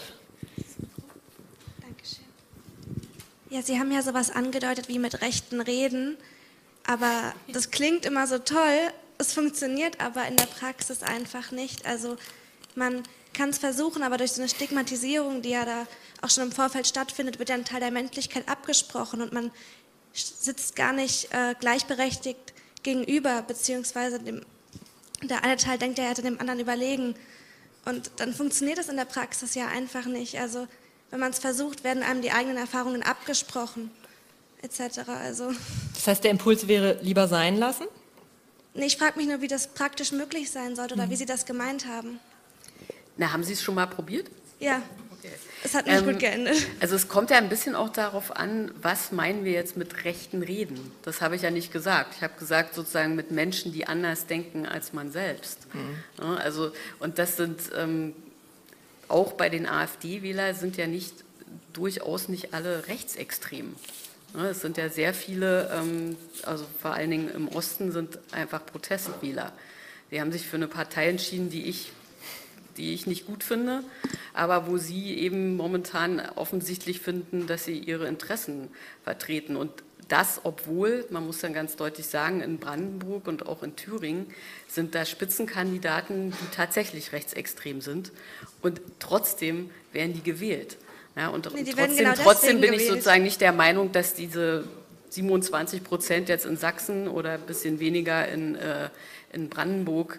Dankeschön. Ja, Sie haben ja sowas angedeutet wie mit rechten Reden, aber das klingt immer so toll, es funktioniert aber in der Praxis einfach nicht. Also man kann es versuchen, aber durch so eine Stigmatisierung, die ja da auch schon im Vorfeld stattfindet, wird ja ein Teil der Menschlichkeit abgesprochen und man sitzt gar nicht äh, gleichberechtigt gegenüber, beziehungsweise dem, der eine Teil denkt, er hätte dem anderen überlegen. Und dann funktioniert das in der Praxis ja einfach nicht. Also wenn man es versucht, werden einem die eigenen Erfahrungen abgesprochen, et cetera. Also, das heißt, der Impuls wäre, lieber sein lassen? Nee, ich frage mich nur, wie das praktisch möglich sein sollte oder mhm. wie Sie das gemeint haben. Na, haben Sie es schon mal probiert? Ja, okay. Es hat nicht ähm, gut geendet. Also es kommt ja ein bisschen auch darauf an, was meinen wir jetzt mit rechten Reden? Das habe ich ja nicht gesagt. Ich habe gesagt, sozusagen mit Menschen, die anders denken als man selbst. Mhm. Ja, also, und das sind, ähm, auch bei den AfD-Wählern sind ja nicht, durchaus nicht alle rechtsextrem. Ja, es sind ja sehr viele, ähm, also vor allen Dingen im Osten sind einfach Protestwähler. Die haben sich für eine Partei entschieden, die ich die ich nicht gut finde, aber wo Sie eben momentan offensichtlich finden, dass Sie Ihre Interessen vertreten. Und das, obwohl, man muss dann ganz deutlich sagen, in Brandenburg und auch in Thüringen sind da Spitzenkandidaten, die tatsächlich rechtsextrem sind und trotzdem werden die gewählt. Ja, und nee, die trotzdem, genau trotzdem bin gewählt. ich sozusagen nicht der Meinung, dass diese siebenundzwanzig Prozent jetzt in Sachsen oder ein bisschen weniger in, äh, in Brandenburg,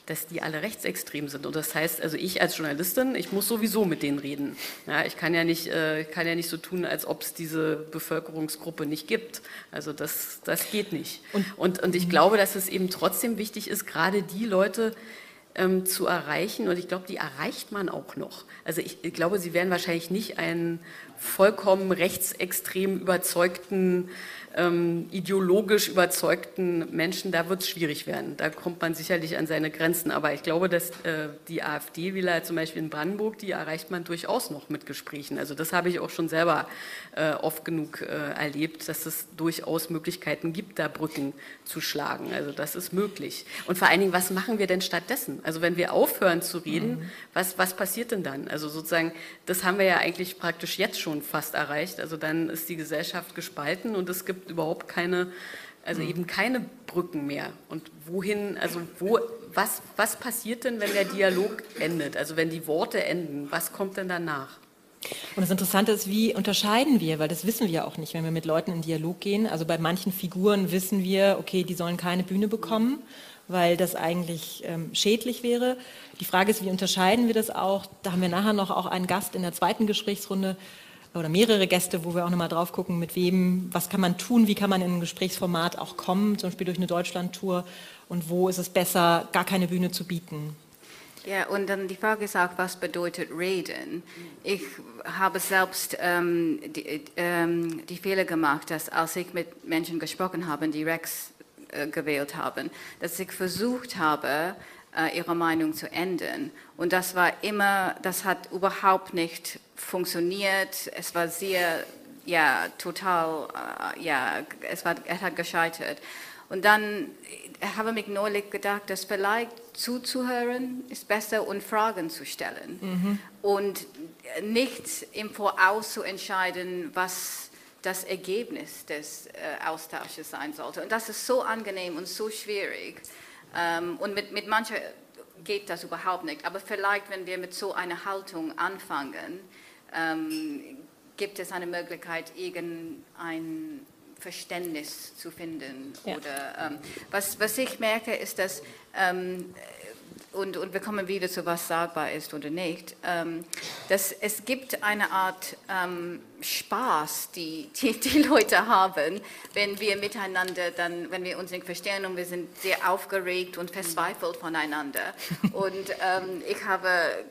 dass die alle rechtsextrem sind. Und das heißt, also ich als Journalistin, ich muss sowieso mit denen reden. Ja, ich kann ja nicht, äh, kann ja nicht so tun, als ob es diese Bevölkerungsgruppe nicht gibt. Also das, das geht nicht. Und, und, und ich glaube, dass es eben trotzdem wichtig ist, gerade die Leute ähm, zu erreichen. Und ich glaube, die erreicht man auch noch. Also ich, ich glaube, sie werden wahrscheinlich nicht einen vollkommen rechtsextrem überzeugten, ähm, ideologisch überzeugten Menschen, da wird es schwierig werden. Da kommt man sicherlich an seine Grenzen. Aber ich glaube, dass äh, die AfD-Wähler zum Beispiel in Brandenburg, die erreicht man durchaus noch mit Gesprächen. Also das habe ich auch schon selber äh, oft genug äh, erlebt, dass es durchaus Möglichkeiten gibt, da Brücken zu schlagen. Also das ist möglich. Und vor allen Dingen, was machen wir denn stattdessen? Also wenn wir aufhören zu reden, mhm. was, was passiert denn dann? Also sozusagen, das haben wir ja eigentlich praktisch jetzt schon fast erreicht. Also dann ist die Gesellschaft gespalten und es gibt überhaupt keine, also eben keine Brücken mehr. Und wohin, also wo, was, was passiert denn, wenn der Dialog endet? Also wenn die Worte enden, was kommt denn danach? Und das Interessante ist, wie unterscheiden wir, weil das wissen wir ja auch nicht, wenn wir mit Leuten in Dialog gehen. Also bei manchen Figuren wissen wir, okay, die sollen keine Bühne bekommen, weil das eigentlich ähm, schädlich wäre. Die Frage ist, wie unterscheiden wir das auch? Da haben wir nachher noch auch einen Gast in der zweiten Gesprächsrunde, oder mehrere Gäste, wo wir auch nochmal drauf gucken, mit wem, was kann man tun, wie kann man in ein Gesprächsformat auch kommen, zum Beispiel durch eine Deutschlandtour, und wo ist es besser, gar keine Bühne zu bieten. Ja, und dann die Frage ist auch, was bedeutet reden? Ich habe selbst ähm, die, ähm, die Fehler gemacht, dass als ich mit Menschen gesprochen habe, die Rex äh, gewählt haben, dass ich versucht habe, ihre Meinung zu ändern. Und das war immer, das hat überhaupt nicht funktioniert. Es war sehr, ja, total, uh, ja, es, war, es hat gescheitert. Und dann habe ich mich neulich gedacht, dass vielleicht zuzuhören ist besser und Fragen zu stellen. Mhm. Und nicht im Voraus zu entscheiden, was das Ergebnis des äh, Austausches sein sollte. Und das ist so angenehm und so schwierig. Um, und mit, mit manchen geht das überhaupt nicht. Aber vielleicht, wenn wir mit so einer Haltung anfangen, um, gibt es eine Möglichkeit, irgendein Verständnis zu finden. Ja. Oder, um, was, was ich merke, ist, dass, um, und, und wir kommen wieder zu was sagbar ist oder nicht, um, dass es gibt eine Art um, Spaß, die, die die Leute haben, wenn wir miteinander, dann, wenn wir uns nicht verstehen und wir sind sehr aufgeregt und verzweifelt voneinander. Und ähm, ich habe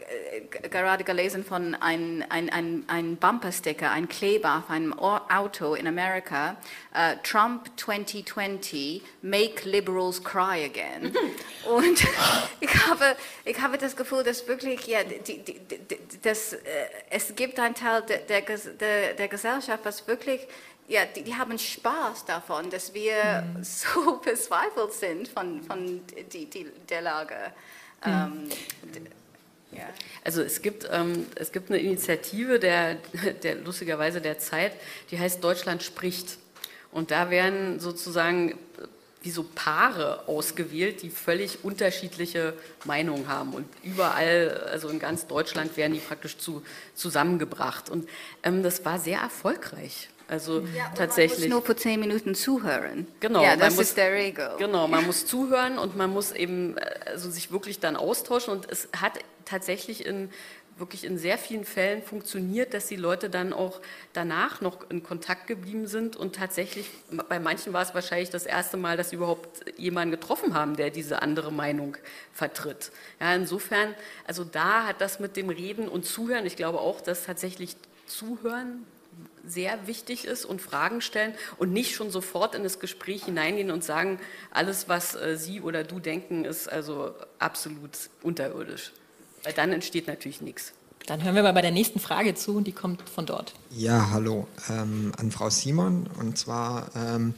äh, gerade gelesen von einem ein, ein, ein Bumpersticker, ein Kleber auf einem Auto in Amerika, uh, Trump twenty twenty, make liberals cry again. Und ich habe, ich habe das Gefühl, dass wirklich, ja, die, die, die, das, äh, es gibt einen Teil der, der, der der Gesellschaft, was wirklich, ja, die, die haben Spaß davon, dass wir mhm. so verzweifelt sind von, von die, die, der Lage. Mhm. Ähm, ja. Also es gibt, ähm, es gibt eine Initiative der, der, lustigerweise der Zeit, die heißt Deutschland spricht. Und da werden sozusagen wie so Paare ausgewählt, die völlig unterschiedliche Meinungen haben. Und überall, also in ganz Deutschland, werden die praktisch zu, zusammengebracht. Und ähm, das war sehr erfolgreich. Also ja, tatsächlich. Man muss nur für zehn Minuten zuhören. Genau, ja, das muss, ist der Regel. Genau, man muss zuhören und man muss eben also sich wirklich dann austauschen. Und es hat tatsächlich in wirklich in sehr vielen Fällen funktioniert, dass die Leute dann auch danach noch in Kontakt geblieben sind und tatsächlich, bei manchen war es wahrscheinlich das erste Mal, dass sie überhaupt jemanden getroffen haben, der diese andere Meinung vertritt. Ja, insofern, also da hat das mit dem Reden und Zuhören, ich glaube auch, dass tatsächlich Zuhören sehr wichtig ist und Fragen stellen und nicht schon sofort in das Gespräch hineingehen und sagen, alles, was äh, Sie oder du denken, ist also absolut unterirdisch. Weil dann entsteht natürlich nichts. Dann hören wir mal bei der nächsten Frage zu und die kommt von dort. Ja, hallo, ähm, an Frau Simon. Und zwar, ähm,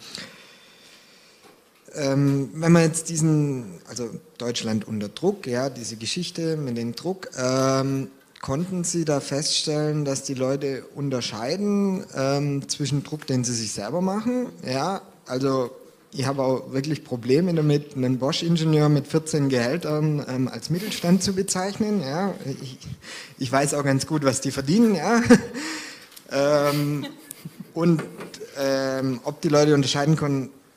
ähm, wenn man jetzt diesen, also Deutschland unter Druck, ja, diese Geschichte mit dem Druck, ähm, konnten Sie da feststellen, dass die Leute unterscheiden ähm, zwischen Druck, den sie sich selber machen, ja, also ich habe auch wirklich Probleme damit, einen Bosch-Ingenieur mit vierzehn Gehältern ähm, als Mittelstand zu bezeichnen. Ja. Ich, ich weiß auch ganz gut, was die verdienen. Ja. ähm, und ähm, ob die Leute unterscheiden können,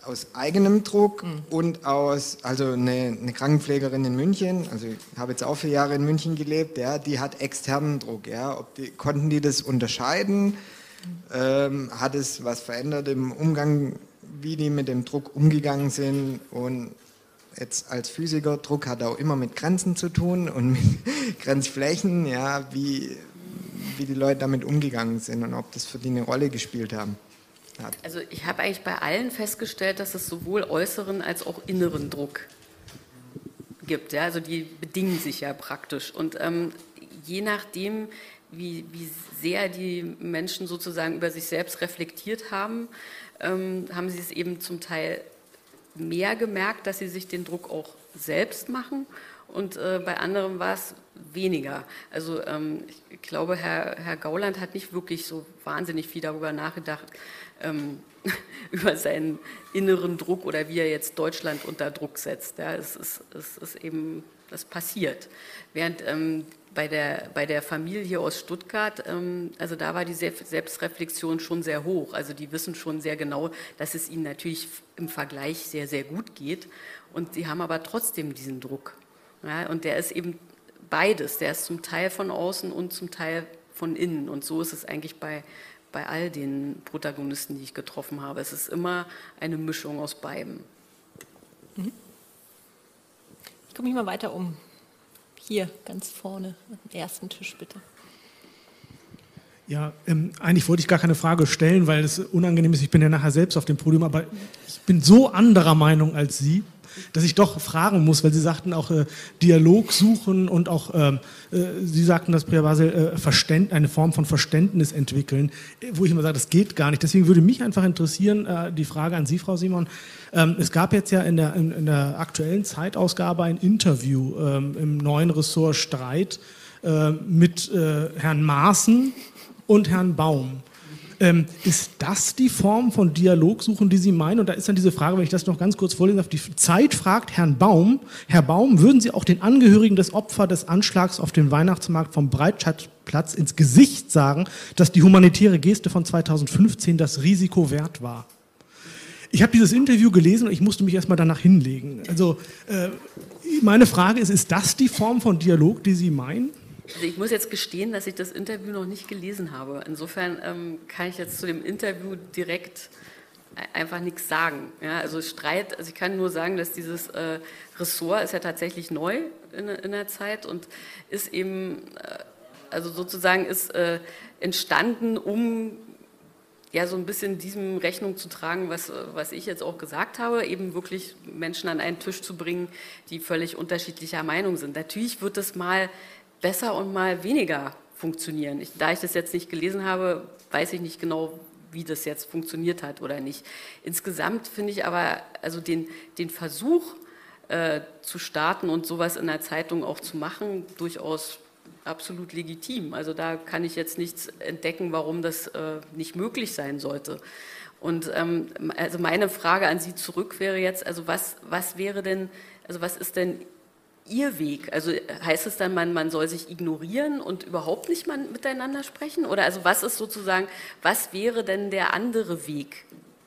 aus eigenem Druck mhm. und aus, also eine, eine Krankenpflegerin in München, also ich habe jetzt auch vier Jahre in München gelebt, ja, die hat externen Druck. Ja, ob die, konnten die das unterscheiden? Mhm. Ähm, hat es was verändert im Umgang, wie die mit dem Druck umgegangen sind? Und jetzt als Physiker, Druck hat auch immer mit Grenzen zu tun und mit Grenzflächen, ja, wie, wie die Leute damit umgegangen sind und ob das für die eine Rolle gespielt haben. Hat. Also ich habe eigentlich bei allen festgestellt, dass es sowohl äußeren als auch inneren Druck gibt. Ja? Also die bedingen sich ja praktisch. Und ähm, je nachdem, wie, wie sehr die Menschen sozusagen über sich selbst reflektiert haben, ähm, haben sie es eben zum Teil mehr gemerkt, dass sie sich den Druck auch selbst machen. Und äh, bei anderen war es weniger. Also ähm, ich glaube, Herr, Herr Gauland hat nicht wirklich so wahnsinnig viel darüber nachgedacht, ähm, über seinen inneren Druck oder wie er jetzt Deutschland unter Druck setzt. Ja, es ist, es ist eben, das passiert. Während ähm, bei, der, bei der Familie aus Stuttgart, ähm, also da war die Selbstreflexion schon sehr hoch. Also die wissen schon sehr genau, dass es ihnen natürlich im Vergleich sehr, sehr gut geht. Und sie haben aber trotzdem diesen Druck. Ja, und der ist eben beides. Der ist zum Teil von außen und zum Teil von innen. Und so ist es eigentlich bei, bei all den Protagonisten, die ich getroffen habe. Es ist immer eine Mischung aus beidem. Ich gucke mich mal weiter um. Hier, ganz vorne, am ersten Tisch, bitte. Ja, ähm, eigentlich wollte ich gar keine Frage stellen, weil es unangenehm ist. Ich bin ja nachher selbst auf dem Podium, aber ich bin so anderer Meinung als Sie, dass ich doch fragen muss, weil Sie sagten auch äh, Dialog suchen und auch, äh, äh, Sie sagten, dass Priya Basel äh, Verständ, eine Form von Verständnis entwickeln, äh, wo ich immer sage, das geht gar nicht. Deswegen würde mich einfach interessieren, äh, die Frage an Sie, Frau Simon. Ähm, es gab jetzt ja in der, in, in der aktuellen Zeitausgabe ein Interview ähm, im neuen Ressort Streit äh, mit äh, Herrn Maaßen und Herrn Baum. Ähm, ist das die Form von Dialogsuchen, die Sie meinen? Und da ist dann diese Frage, wenn ich das noch ganz kurz vorlesen darf, die Zeit fragt Herrn Baum, Herr Baum, würden Sie auch den Angehörigen des Opfers des Anschlags auf den Weihnachtsmarkt vom Breitscheidplatz ins Gesicht sagen, dass die humanitäre Geste von zweitausendfünfzehn das Risiko wert war? Ich habe dieses Interview gelesen und ich musste mich erstmal danach hinlegen. Also äh, meine Frage ist, ist das die Form von Dialog, die Sie meinen? Also ich muss jetzt gestehen, dass ich das Interview noch nicht gelesen habe. Insofern ähm, kann ich jetzt zu dem Interview direkt einfach nichts sagen. Ja, also Streit, also ich kann nur sagen, dass dieses äh, Ressort ist ja tatsächlich neu in, in der Zeit und ist eben, äh, also sozusagen ist äh, entstanden, um ja so ein bisschen diesem Rechnung zu tragen, was, was ich jetzt auch gesagt habe, eben wirklich Menschen an einen Tisch zu bringen, die völlig unterschiedlicher Meinung sind. Natürlich wird es mal besser und mal weniger funktionieren. Ich, da ich das jetzt nicht gelesen habe, weiß ich nicht genau, wie das jetzt funktioniert hat oder nicht. Insgesamt finde ich aber also den, den Versuch äh, zu starten und sowas in der Zeitung auch zu machen, durchaus absolut legitim. Also da kann ich jetzt nichts entdecken, warum das äh, nicht möglich sein sollte. Und ähm, also meine Frage an Sie zurück wäre jetzt, also was, was wäre denn, also was ist denn Ihr Weg? Also heißt es dann, man, man soll sich ignorieren und überhaupt nicht mal miteinander sprechen? Oder also was ist sozusagen, was wäre denn der andere Weg?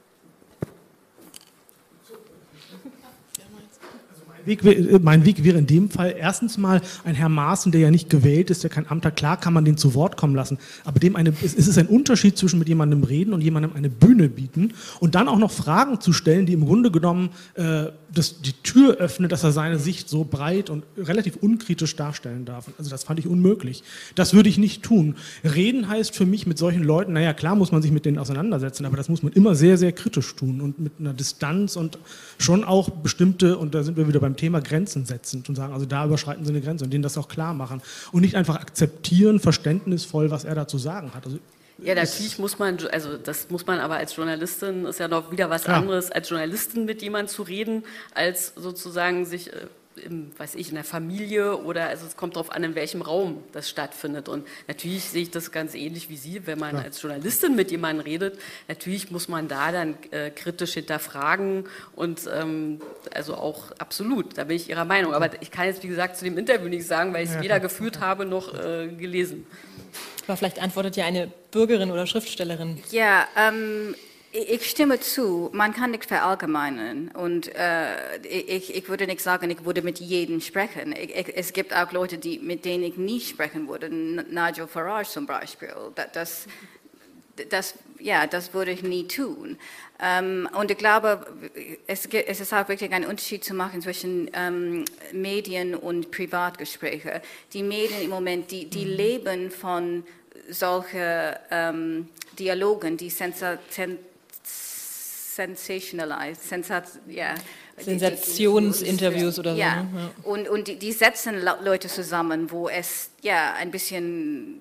Weg, mein Weg wäre in dem Fall erstens mal ein Herr Maaßen, der ja nicht gewählt ist, der kein Amt hat. Klar kann man den zu Wort kommen lassen, aber dem eine, es ist ein Unterschied zwischen mit jemandem reden und jemandem eine Bühne bieten und dann auch noch Fragen zu stellen, die im Grunde genommen äh, das, die Tür öffnet, dass er seine Sicht so breit und relativ unkritisch darstellen darf. Also das fand ich unmöglich. Das würde ich nicht tun. Reden heißt für mich mit solchen Leuten, naja, klar muss man sich mit denen auseinandersetzen, aber das muss man immer sehr, sehr kritisch tun und mit einer Distanz und schon auch bestimmte, und da sind wir wieder beim Thema Grenzen setzen und sagen, also da überschreiten sie eine Grenze und denen das auch klar machen und nicht einfach akzeptieren, verständnisvoll, was er da zu sagen hat. Also ja, natürlich muss man, also das muss man aber als Journalistin, ist ja noch wieder was klar. anderes, als Journalistin mit jemandem zu reden, als sozusagen sich im, weiß ich, in der Familie oder, also es kommt darauf an, in welchem Raum das stattfindet. Und natürlich sehe ich das ganz ähnlich wie Sie, wenn man ja. als Journalistin mit jemandem redet, natürlich muss man da dann äh, kritisch hinterfragen und ähm, also auch absolut, da bin ich Ihrer Meinung. Aber ich kann jetzt, wie gesagt, zu dem Interview nichts sagen, weil ich es ja, weder geführt habe noch äh, gelesen. Aber vielleicht antwortet ja eine Bürgerin oder Schriftstellerin. Ja, ähm, Ich stimme zu, man kann nicht verallgemeinern und äh, ich, ich würde nicht sagen, ich würde mit jedem sprechen. Ich, ich, es gibt auch Leute, die, mit denen ich nie sprechen würde, Nigel Farage zum Beispiel. Das, das, ja, das würde ich nie tun. Ähm, und ich glaube, es, es ist auch wirklich ein Unterschied zu machen zwischen ähm, Medien und Privatgesprächen. Die Medien im Moment, die, die leben von solchen ähm, Dialogen, die sensa sen sensationalized, sensat yeah. Sensationsinterviews oder so. Ja, Ne? Ja. und, und die, die setzen Leute zusammen, wo es ja ein bisschen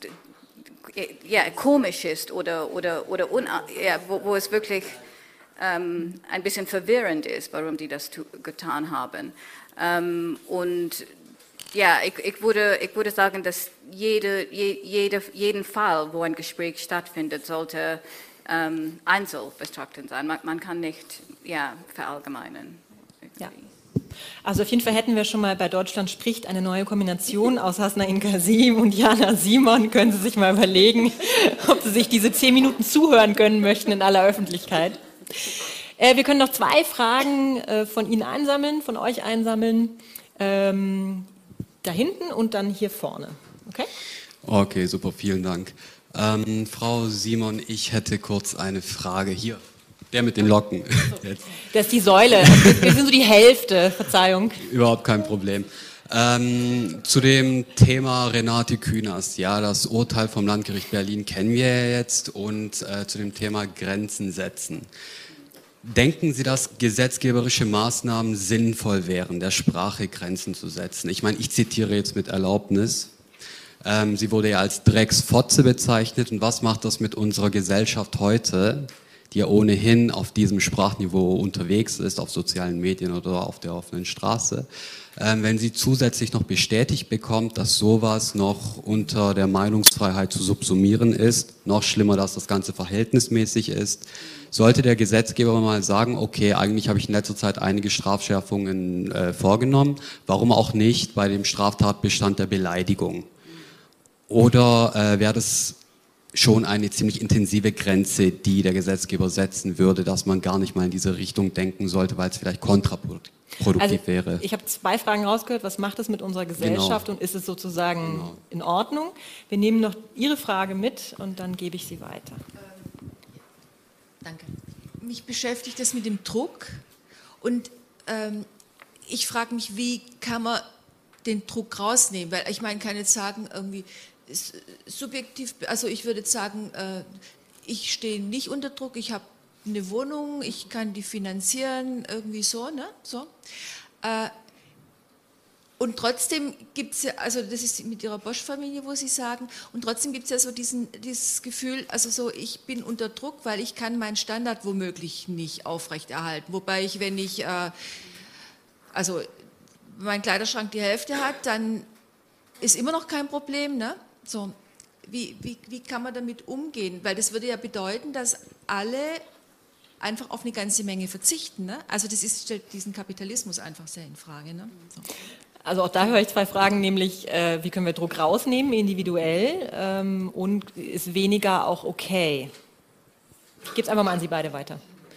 ja, komisch ist oder, oder, oder un, ja, wo, wo es wirklich ähm, ein bisschen verwirrend ist, warum die das getan haben. Ähm, und ja, ich, ich, würde, ich würde sagen, dass jede, jede, jeden Fall, wo ein Gespräch stattfindet, sollte ähm, einzelbetrachtend sein. Man, man kann nicht ja, verallgemeinern. Ja. Also auf jeden Fall hätten wir schon mal bei Deutschland spricht eine neue Kombination aus Hasnain Kasim und Jana Simon. Können Sie sich mal überlegen, ob Sie sich diese zehn Minuten zuhören können möchten in aller Öffentlichkeit. Äh, wir können noch zwei Fragen äh, von Ihnen einsammeln, von euch einsammeln. Ähm, da hinten und dann hier vorne. Okay? Okay, super, vielen Dank. Ähm, Frau Simon, ich hätte kurz eine Frage hier. Der mit den Locken. Das ist die Säule. Wir sind so die Hälfte, Verzeihung. Überhaupt kein Problem. Ähm, zu dem Thema Renate Künast. Ja, das Urteil vom Landgericht Berlin kennen wir ja jetzt. Und äh, zu dem Thema Grenzen setzen. Denken Sie, dass gesetzgeberische Maßnahmen sinnvoll wären, der Sprache Grenzen zu setzen? Ich meine, ich zitiere jetzt mit Erlaubnis. Ähm, sie wurde ja als Drecksfotze bezeichnet. Und was macht das mit unserer Gesellschaft heute, die ja ohnehin auf diesem Sprachniveau unterwegs ist, auf sozialen Medien oder auf der offenen Straße, ähm, wenn sie zusätzlich noch bestätigt bekommt, dass sowas noch unter der Meinungsfreiheit zu subsumieren ist, noch schlimmer, dass das Ganze verhältnismäßig ist, sollte der Gesetzgeber mal sagen, okay, eigentlich habe ich in letzter Zeit einige Strafschärfungen äh, vorgenommen, warum auch nicht bei dem Straftatbestand der Beleidigung? Oder äh, wäre das schon eine ziemlich intensive Grenze, die der Gesetzgeber setzen würde, dass man gar nicht mal in diese Richtung denken sollte, weil es vielleicht kontraproduktiv also, wäre. Ich habe zwei Fragen rausgehört. Was macht es mit unserer Gesellschaft genau. und ist es sozusagen genau. in Ordnung? Wir nehmen noch Ihre Frage mit und dann gebe ich sie weiter. Ähm, danke. Mich beschäftigt das mit dem Druck und ähm, ich frage mich, wie kann man den Druck rausnehmen? Weil ich meine, kann jetzt sagen, irgendwie subjektiv, also ich würde jetzt sagen, äh, ich stehe nicht unter Druck, ich habe eine Wohnung, ich kann die finanzieren, irgendwie so, ne? So. Äh, und trotzdem gibt es ja, also das ist mit Ihrer Bosch-Familie, wo Sie sagen, und trotzdem gibt es ja so diesen, dieses Gefühl, also so, ich bin unter Druck, weil ich kann meinen Standard womöglich nicht aufrechterhalten. Wobei ich, wenn ich, äh, also mein Kleiderschrank die Hälfte hat, dann ist immer noch kein Problem, ne? So, wie, wie, wie kann man damit umgehen? Weil das würde ja bedeuten, dass alle einfach auf eine ganze Menge verzichten. Ne? Also das ist, stellt diesen Kapitalismus einfach sehr in Frage. Ne? So. Also auch da höre ich zwei Fragen, nämlich äh, wie können wir Druck rausnehmen, individuell, ähm, und ist weniger auch okay? Ich gebe es einfach mal an Sie beide weiter.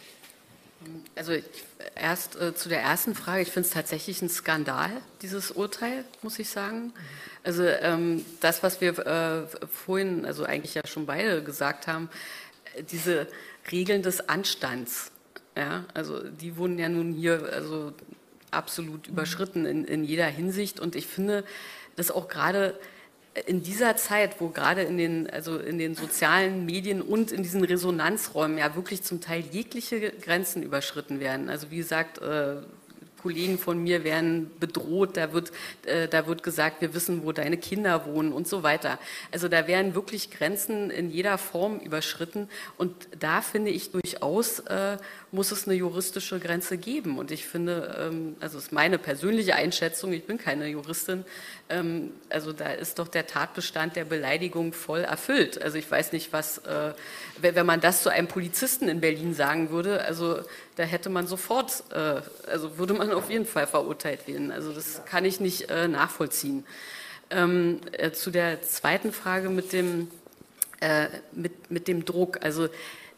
Also ich, erst äh, zu der ersten Frage, ich finde es tatsächlich ein Skandal, dieses Urteil, muss ich sagen. Also ähm, das, was wir äh, vorhin, also eigentlich ja schon beide gesagt haben, diese Regeln des Anstands, ja, also die wurden ja nun hier also absolut überschritten in, in jeder Hinsicht und ich finde, dass auch gerade in dieser Zeit, wo gerade in den, also in den sozialen Medien und in diesen Resonanzräumen ja wirklich zum Teil jegliche Grenzen überschritten werden. Also wie gesagt, äh, Kollegen von mir werden bedroht, da wird, äh, da wird gesagt, wir wissen, wo deine Kinder wohnen und so weiter. Also da werden wirklich Grenzen in jeder Form überschritten und da finde ich durchaus, äh, muss es eine juristische Grenze geben. Und ich finde, ähm, also das ist meine persönliche Einschätzung, ich bin keine Juristin, ähm, also da ist doch der Tatbestand der Beleidigung voll erfüllt. Also ich weiß nicht, was, äh, wenn man das zu einem Polizisten in Berlin sagen würde, also da hätte man sofort, äh, also würde man auf jeden Fall verurteilt werden. Also das kann ich nicht äh, nachvollziehen. Ähm, äh, zu der zweiten Frage mit dem, äh, mit, mit dem Druck, also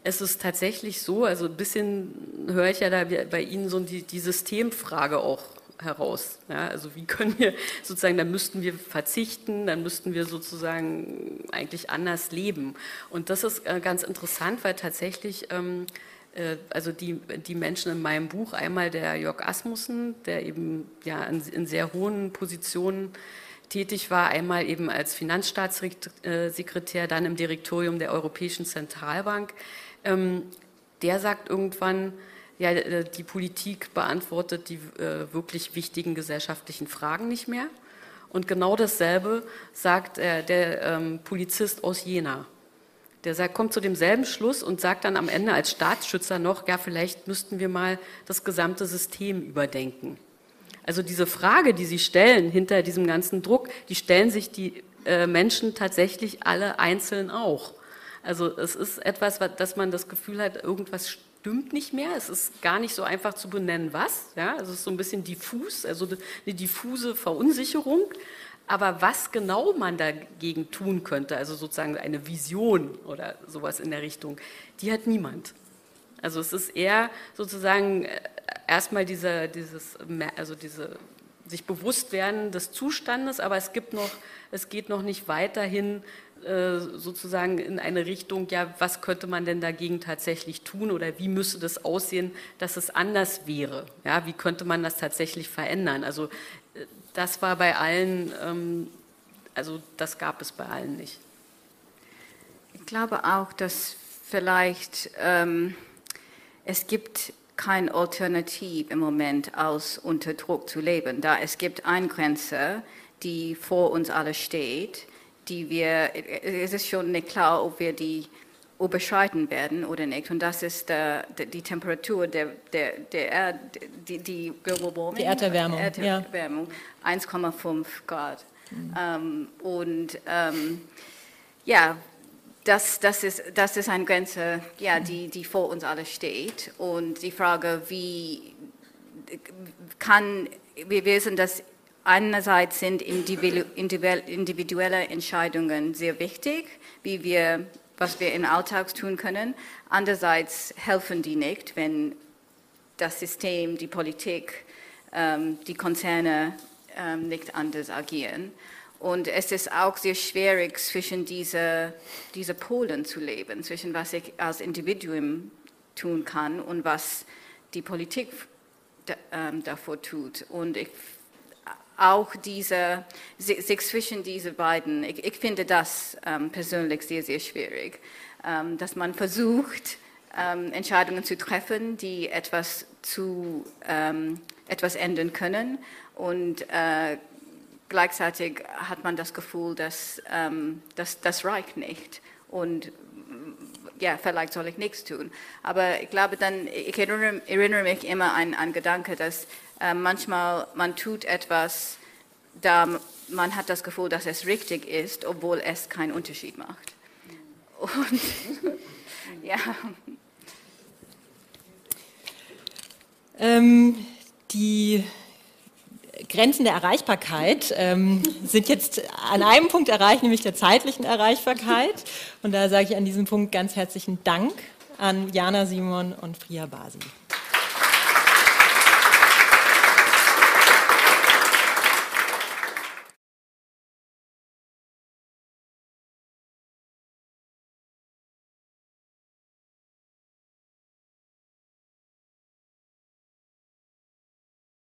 es ist tatsächlich so, also ein bisschen höre ich ja da bei Ihnen so die, die Systemfrage auch heraus. Ja, also wie können wir sozusagen, dann müssten wir verzichten, dann müssten wir sozusagen eigentlich anders leben. Und das ist ganz interessant, weil tatsächlich, ähm, äh, also die, die Menschen in meinem Buch, einmal der Jörg Asmussen, der eben ja in, in sehr hohen Positionen tätig war, einmal eben als Finanzstaatssekretär, dann im Direktorium der Europäischen Zentralbank, ähm, der sagt irgendwann, ja, die Politik beantwortet die äh, wirklich wichtigen gesellschaftlichen Fragen nicht mehr. Und genau dasselbe sagt äh, der ähm, Polizist aus Jena. Der sagt, kommt zu demselben Schluss und sagt dann am Ende als Staatsschützer noch, ja, vielleicht müssten wir mal das gesamte System überdenken. Also diese Frage, die Sie stellen hinter diesem ganzen Druck, die stellen sich die äh, Menschen tatsächlich alle einzeln auch. Also es ist etwas, dass man das Gefühl hat, irgendwas stimmt nicht mehr. Es ist gar nicht so einfach zu benennen, was. Ja? Also es ist so ein bisschen diffus, also eine diffuse Verunsicherung. Aber was genau man dagegen tun könnte, also sozusagen eine Vision oder sowas in der Richtung, die hat niemand. Also es ist eher sozusagen erstmal diese, dieses, also diese sich bewusst werden des Zustandes, aber es gibt noch, es geht noch nicht weiterhin sozusagen in eine Richtung, ja, was könnte man denn dagegen tatsächlich tun oder wie müsste das aussehen, dass es anders wäre? Ja, wie könnte man das tatsächlich verändern? Also das war bei allen, ähm, also das gab es bei allen nicht. Ich glaube auch, dass vielleicht ähm, es gibt kein Alternativ im Moment, als unter Druck zu leben, da es gibt eine Grenze, die vor uns alle steht, die wir, es ist schon nicht klar, ob wir die überschreiten werden oder nicht. Und das ist der, die Temperatur der, der, der Erd, die, die Global Warming, die Erderwärmung, Erderwärmung ja. eins Komma fünf Grad. Mhm. Ähm, und ähm, ja, das, das, ist, das ist eine Grenze, ja, die, die vor uns alle steht. Und die Frage, wie kann, wir wissen, dass einerseits sind individuelle Entscheidungen sehr wichtig, wie wir, was wir im Alltag tun können. Andererseits helfen die nicht, wenn das System, die Politik, ähm, die Konzerne ähm, nicht anders agieren. Und es ist auch sehr schwierig, zwischen diese, diese Polen zu leben, zwischen was ich als Individuum tun kann und was die Politik ähm, davor tut. Und ich auch diese, sich zwischen diese beiden, ich, ich finde das ähm, persönlich sehr, sehr schwierig, ähm, dass man versucht, ähm, Entscheidungen zu treffen, die etwas, zu, ähm, etwas ändern können und äh, gleichzeitig hat man das Gefühl, dass ähm, das, das reicht nicht und ja, vielleicht soll ich nichts tun. Aber ich glaube dann, ich erinnere, erinnere mich immer an einen Gedanke, dass äh, manchmal man tut etwas, da man hat das Gefühl, dass es richtig ist, obwohl es keinen Unterschied macht. Und ja. Ähm, die Grenzen der Erreichbarkeit ähm, sind jetzt an einem Punkt erreicht, nämlich der zeitlichen Erreichbarkeit. Und da sage ich an diesem Punkt ganz herzlichen Dank an Jana Simon und Priya Basi.